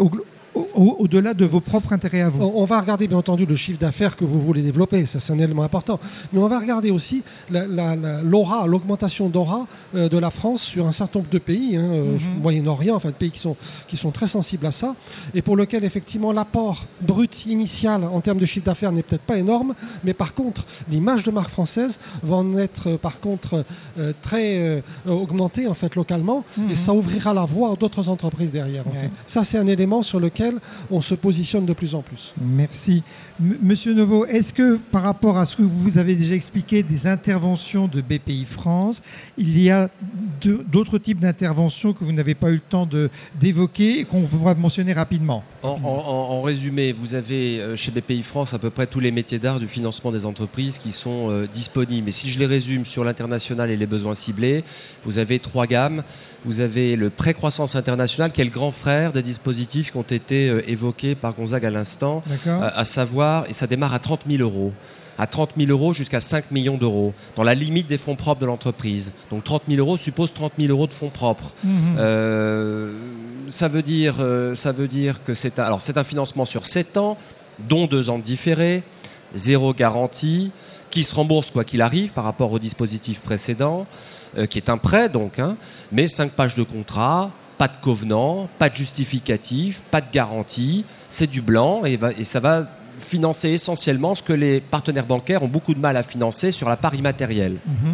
au- au-delà de vos propres intérêts à vous. On on va regarder bien entendu le chiffre d'affaires que vous voulez développer, ça c'est un élément important. Mais on va regarder aussi la- la- la- l'aura, l'augmentation d'aura euh, de la France sur un certain nombre de pays, hein, euh, Mhm. Moyen-Orient, enfin de pays qui sont, qui sont très sensibles à ça, et pour lequel effectivement l'apport brut initial en termes de chiffre d'affaires n'est peut-être pas énorme, mais par contre l'image de marque française va en être euh, par contre euh, très euh, augmentée en fait localement, Mhm. et ça ouvrira la voie à d'autres entreprises derrière. en Ouais. fait. Ça c'est un élément sur lequel on se positionne de plus en plus. Merci. M- Monsieur Nouveau, est-ce que par rapport à ce que vous avez déjà expliqué des interventions de B P I France, il y a de- d'autres types d'interventions que vous n'avez pas eu le temps de- d'évoquer et qu'on va mentionner rapidement? En, en- en- en résumé, vous avez euh, chez B P I France à peu près tous les métiers d'art du financement des entreprises qui sont euh, disponibles. Et si je les résume sur l'international et les besoins ciblés, vous avez trois gammes. Vous avez le pré-croissance international qui est le grand frère des dispositifs qui ont été euh, évoqués par Gonzague à l'instant, D'accord. à, à savoir, et ça démarre à trente mille euros. À trente mille euros jusqu'à cinq millions d'euros, dans la limite des fonds propres de l'entreprise. Donc trente mille euros suppose trente mille euros de fonds propres. Mhm. Euh, ça veut dire, euh, ça veut dire que c'est un, alors c'est un financement sur sept ans, dont deux ans de différé, zéro garantie, qui se rembourse quoi qu'il arrive par rapport au dispositif précédent, euh, qui est un prêt donc, hein, mais cinq pages de contrat, pas de covenant, pas de justificatif, pas de garantie, c'est du blanc et, va- et ça va financer essentiellement ce que les partenaires bancaires ont beaucoup de mal à financer sur la part immatérielle. Mhm.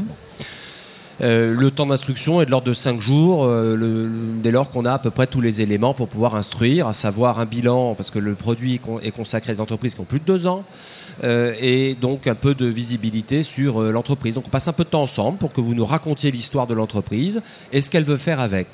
Euh, le temps d'instruction est de l'ordre de cinq jours, euh, le- le- dès lors qu'on a à peu près tous les éléments pour pouvoir instruire, à savoir un bilan, parce que le produit est con- est consacré à des entreprises qui ont plus de deux ans, euh, et donc un peu de visibilité sur euh, l'entreprise. Donc on passe un peu de temps ensemble pour que vous nous racontiez l'histoire de l'entreprise et ce qu'elle veut faire avec.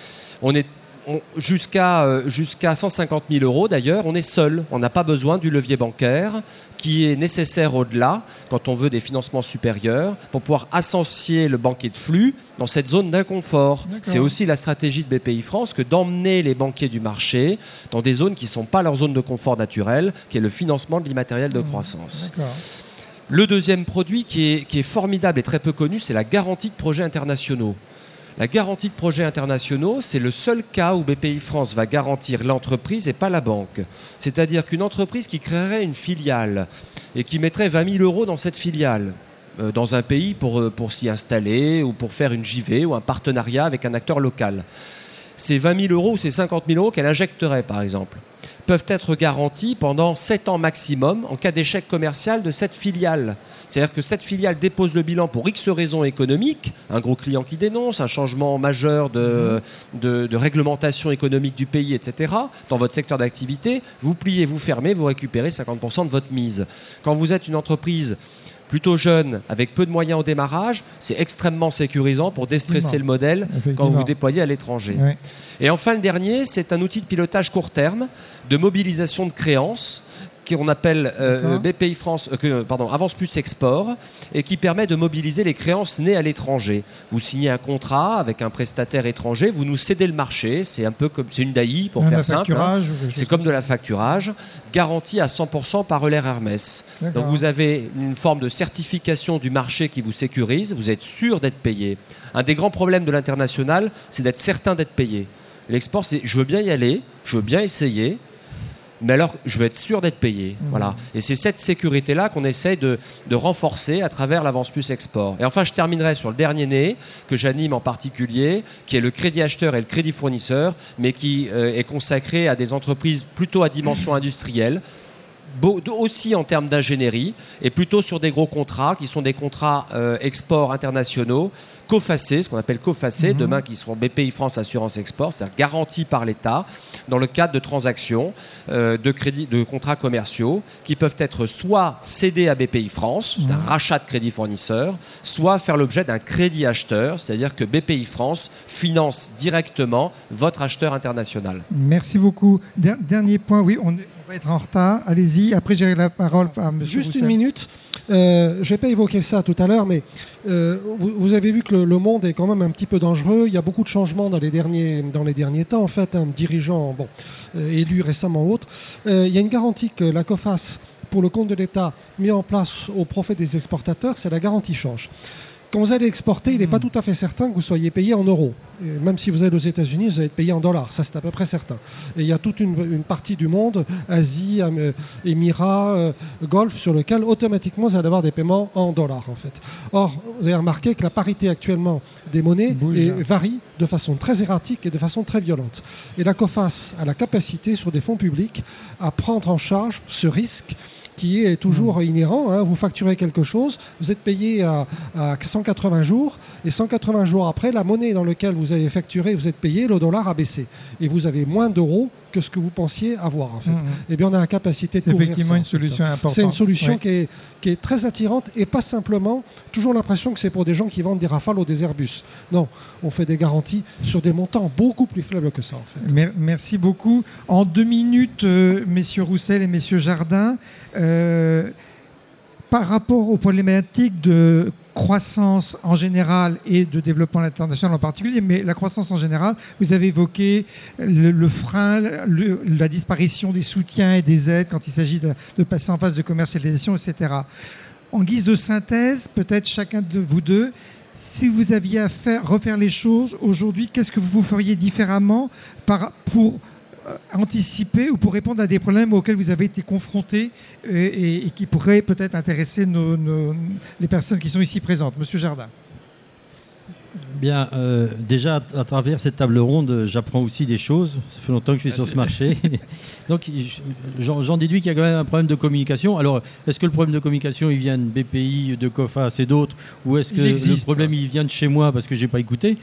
On est on- jusqu'à euh, jusqu'à cent cinquante mille euros d'ailleurs, on est seul. On n'a pas besoin du levier bancaire qui est nécessaire au-delà quand on veut des financements supérieurs pour pouvoir associer le banquier de flux dans cette zone d'inconfort. D'accord. C'est aussi la stratégie de B P I France que d'emmener les banquiers du marché dans des zones qui ne sont pas leur zone de confort naturel, qui est le financement de l'immatériel de Mhm. croissance. D'accord. Le deuxième produit qui est, qui est formidable et très peu connu, c'est la garantie de projets internationaux. La garantie de projets internationaux, c'est le seul cas où B P I France va garantir l'entreprise et pas la banque. C'est-à-dire qu'une entreprise qui créerait une filiale et qui mettrait vingt mille euros dans cette filiale, euh, dans un pays pour, euh, pour s'y installer ou pour faire une J V ou un partenariat avec un acteur local, ces vingt mille euros ou ces cinquante mille euros qu'elle injecterait par exemple, peuvent être garantis pendant sept ans maximum en cas d'échec commercial de cette filiale. C'est-à-dire que cette filiale dépose le bilan pour X raisons économiques, un gros client qui dénonce, un changement majeur de, de, de réglementation économique du pays, et cetera, dans votre secteur d'activité, vous pliez, vous fermez, vous récupérez cinquante pour cent de votre mise. Quand vous êtes une entreprise plutôt jeune, avec peu de moyens au démarrage, c'est extrêmement sécurisant pour déstresser le modèle quand Effectivement. vous vous déployez à l'étranger. Ouais. Et enfin, le dernier, c'est un outil de pilotage court terme, de mobilisation de créances, qu'on appelle euh, D'accord. B P I France, euh, que- pardon, Avance Plus Export, et qui permet de mobiliser les créances nées à l'étranger. Vous signez un contrat avec un prestataire étranger, vous nous cédez le marché, c'est un peu comme, c'est une D A I pour Un faire simple, hein. facturage ou quelque chose C'est comme de la facturage, garantie à cent pour cent par Euler Hermès. D'accord. Donc vous avez une forme de certification du marché qui vous sécurise, vous êtes sûr d'être payé. Un des grands problèmes de l'international, c'est d'être certain d'être payé. L'export, c'est je veux bien y aller, je veux bien essayer, mais alors je veux être sûr d'être payé. Mmh. Voilà. Et c'est cette sécurité-là qu'on essaye de, de renforcer à travers l'Avance Plus Export. Et enfin, je terminerai sur le dernier né, que j'anime en particulier, qui est le crédit acheteur et le crédit fournisseur, mais qui euh, est consacré à des entreprises plutôt à dimension industrielle, Beau- aussi en termes d'ingénierie, et plutôt sur des gros contrats qui sont des contrats euh, export internationaux, cofacés, ce qu'on appelle cofacés, Mhm. demain qui seront B P I France Assurance Export, c'est-à-dire garantis par l'État, dans le cadre de transactions, euh, de crédits, de contrats commerciaux, qui peuvent être soit cédés à B P I France, c'est un Mhm. rachat de crédit fournisseur, soit faire l'objet d'un crédit acheteur, c'est-à-dire que B P I France finance directement votre acheteur international. Merci beaucoup. Der- dernier point, oui, on, est- on va être en retard. Allez-y. Après, j'ai la parole à M. Juste une minute. Euh, je n'ai pas évoqué ça tout à l'heure, mais euh, vous, vous avez vu que le, le monde est quand même un petit peu dangereux. Il y a beaucoup de changements dans les derniers, dans les derniers temps, en fait, un dirigeant bon, euh, élu récemment ou autre. Euh, il y a une garantie que la COFAS, pour le compte de l'État, mis en place au profit des exportateurs, c'est la garantie change. quand vous allez exporter, il n'est pas tout à fait certain que vous soyez payé en euros. Et même si vous êtes aux États-Unis, vous allez être payé en dollars. Ça, c'est à peu près certain. Et il y a toute une, une partie du monde, Asie, euh, Émirats, euh, Golfe, sur lequel automatiquement vous allez avoir des paiements en dollars, en fait. Or, vous avez remarqué que la parité actuellement des monnaies est, varie de façon très erratique et de façon très violente. Et la COFAS a la capacité, sur des fonds publics, à prendre en charge ce risque qui est toujours mmh. inhérent. Hein. Vous facturez quelque chose, vous êtes payé à, à cent quatre-vingts jours, et cent quatre-vingts jours après, la monnaie dans laquelle vous avez facturé, vous êtes payé, le dollar a baissé. Et vous avez moins d'euros que ce que vous pensiez avoir, en fait. Mmh. Eh bien, on a la capacité de couvrir ça. C'est effectivement une solution importante. C'est une solution oui. qui, est, qui est très attirante, et pas simplement, toujours l'impression que c'est pour des gens qui vendent des Rafales ou des Airbus. Non, on fait des garanties sur des montants beaucoup plus faibles que ça, en fait. Merci beaucoup. En deux minutes, euh, messieurs Roussel et messieurs Jardin, Euh, par rapport aux problématiques de croissance en général et de développement international en particulier, mais la croissance en général, vous avez évoqué le, le frein, le, la disparition des soutiens et des aides quand il s'agit de, de passer en phase de commercialisation, et cetera. En guise de synthèse, peut-être chacun de vous deux, si vous aviez à faire, refaire les choses aujourd'hui, qu'est-ce que vous feriez différemment par, pour anticiper ou pour répondre à des problèmes auxquels vous avez été confrontés et, et, et qui pourraient peut-être intéresser nos, nos, les personnes qui sont ici présentes. Monsieur Jardin. Bien, euh, déjà à travers cette table ronde, j'apprends aussi des choses. Ça fait longtemps que je suis sur ce marché. Donc j'en, j'en déduis qu'il y a quand même un problème de communication. Alors, est-ce que le problème de communication, il vient de B P I, de COFAS et d'autres, ou est-ce que existe, le problème, il vient de chez moi parce que j'ai pas écouté?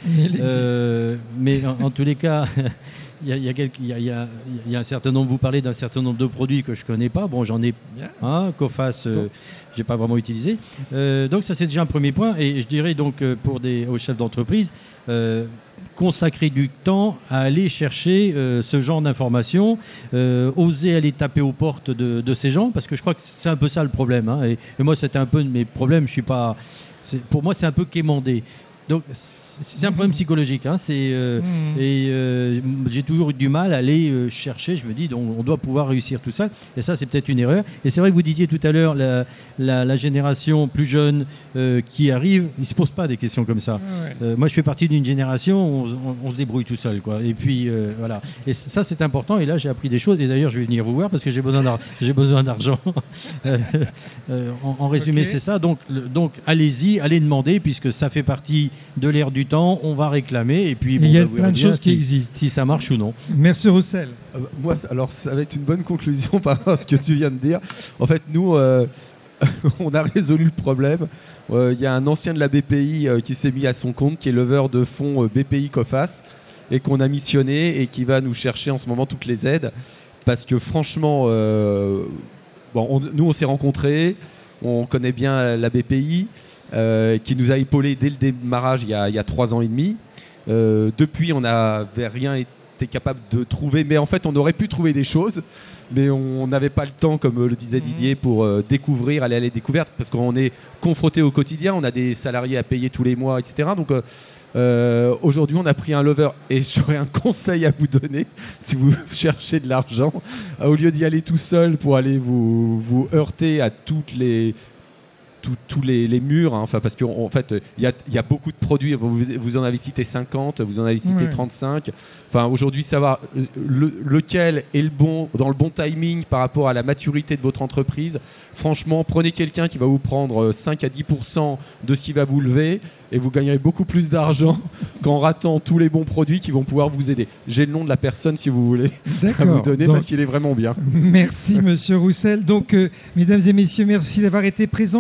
euh, Mais en, en tous les cas... Il y, a, il, y a quelques, il, y a, il, y a, il y a un certain nombre, vous parlez d'un certain nombre de produits que je ne connais pas. Bon, j'en ai un, COFAS, euh, je n'ai pas vraiment utilisé. Euh, donc ça, c'est déjà un premier point. Et je dirais donc euh, pour des, aux chefs d'entreprise, euh, consacrer du temps à aller chercher euh, ce genre d'informations, euh, oser aller taper aux portes de, de ces gens, parce que je crois que c'est un peu ça le problème. Hein, et, et moi, c'était un peu de mes problèmes. Je suis pas, c'est, pour moi, c'est un peu quémandé. Donc, c'est un problème psychologique, hein, c'est, euh, mmh. et euh, j'ai toujours eu du mal à aller euh, chercher, je me dis, donc, on doit pouvoir réussir tout ça, et ça c'est peut-être une erreur. Et c'est vrai que vous disiez tout à l'heure, la, la, la génération plus jeune euh, qui arrive, ils ne se posent pas des questions comme ça. Ouais. Euh, moi je fais partie d'une génération, où on, on, on se débrouille tout seul, quoi. Et puis euh, voilà, et ça c'est important, et là j'ai appris des choses, et d'ailleurs je vais venir vous voir parce que j'ai besoin, d'ar- j'ai besoin d'argent. euh, en, en résumé okay. c'est ça, donc, le, donc allez-y, allez demander, puisque ça fait partie de l'ère du temps, on va réclamer et puis bon, il y a bah, plein de choses qui si, existent. Si ça marche ou non. Merci Roussel. Euh, moi, alors ça va être une bonne conclusion par rapport à ce que tu viens de dire. En fait, nous, euh, on a résolu le problème. Il euh, y a un ancien de la B P I euh, qui s'est mis à son compte, qui est leveur de fonds euh, B P I COFAS, et qu'on a missionné et qui va nous chercher en ce moment toutes les aides. Parce que franchement, euh, bon, on, nous on s'est rencontrés, on connaît bien la B P I. Euh, qui nous a épaulé dès le démarrage il y a, il y a trois ans et demi. Euh, depuis, on n'avait rien été capable de trouver, mais en fait, on aurait pu trouver des choses, mais on n'avait pas le temps, comme le disait Didier, pour euh, découvrir, aller à la découverte, parce qu'on est confronté au quotidien, on a des salariés à payer tous les mois, et cetera. Donc, euh, euh, aujourd'hui, on a pris un lover, et j'aurais un conseil à vous donner, si vous cherchez de l'argent, au lieu d'y aller tout seul pour aller vous, vous heurter à toutes les... tous les, les murs, hein, enfin parce qu'en en fait il y a, y a beaucoup de produits, vous, vous en avez cité cinquante, vous en avez cité ouais. trente-cinq, enfin aujourd'hui savoir le, lequel est le bon, dans le bon timing par rapport à la maturité de votre entreprise. Franchement, prenez quelqu'un qui va vous prendre cinq à dix pour cent de ce qui va vous lever et vous gagnerez beaucoup plus d'argent qu'en ratant tous les bons produits qui vont pouvoir vous aider. J'ai le nom de la personne si vous voulez à vous donner. Donc, parce qu'il est vraiment bien. Merci Monsieur Roussel. Donc euh, mesdames et messieurs, merci d'avoir été présents.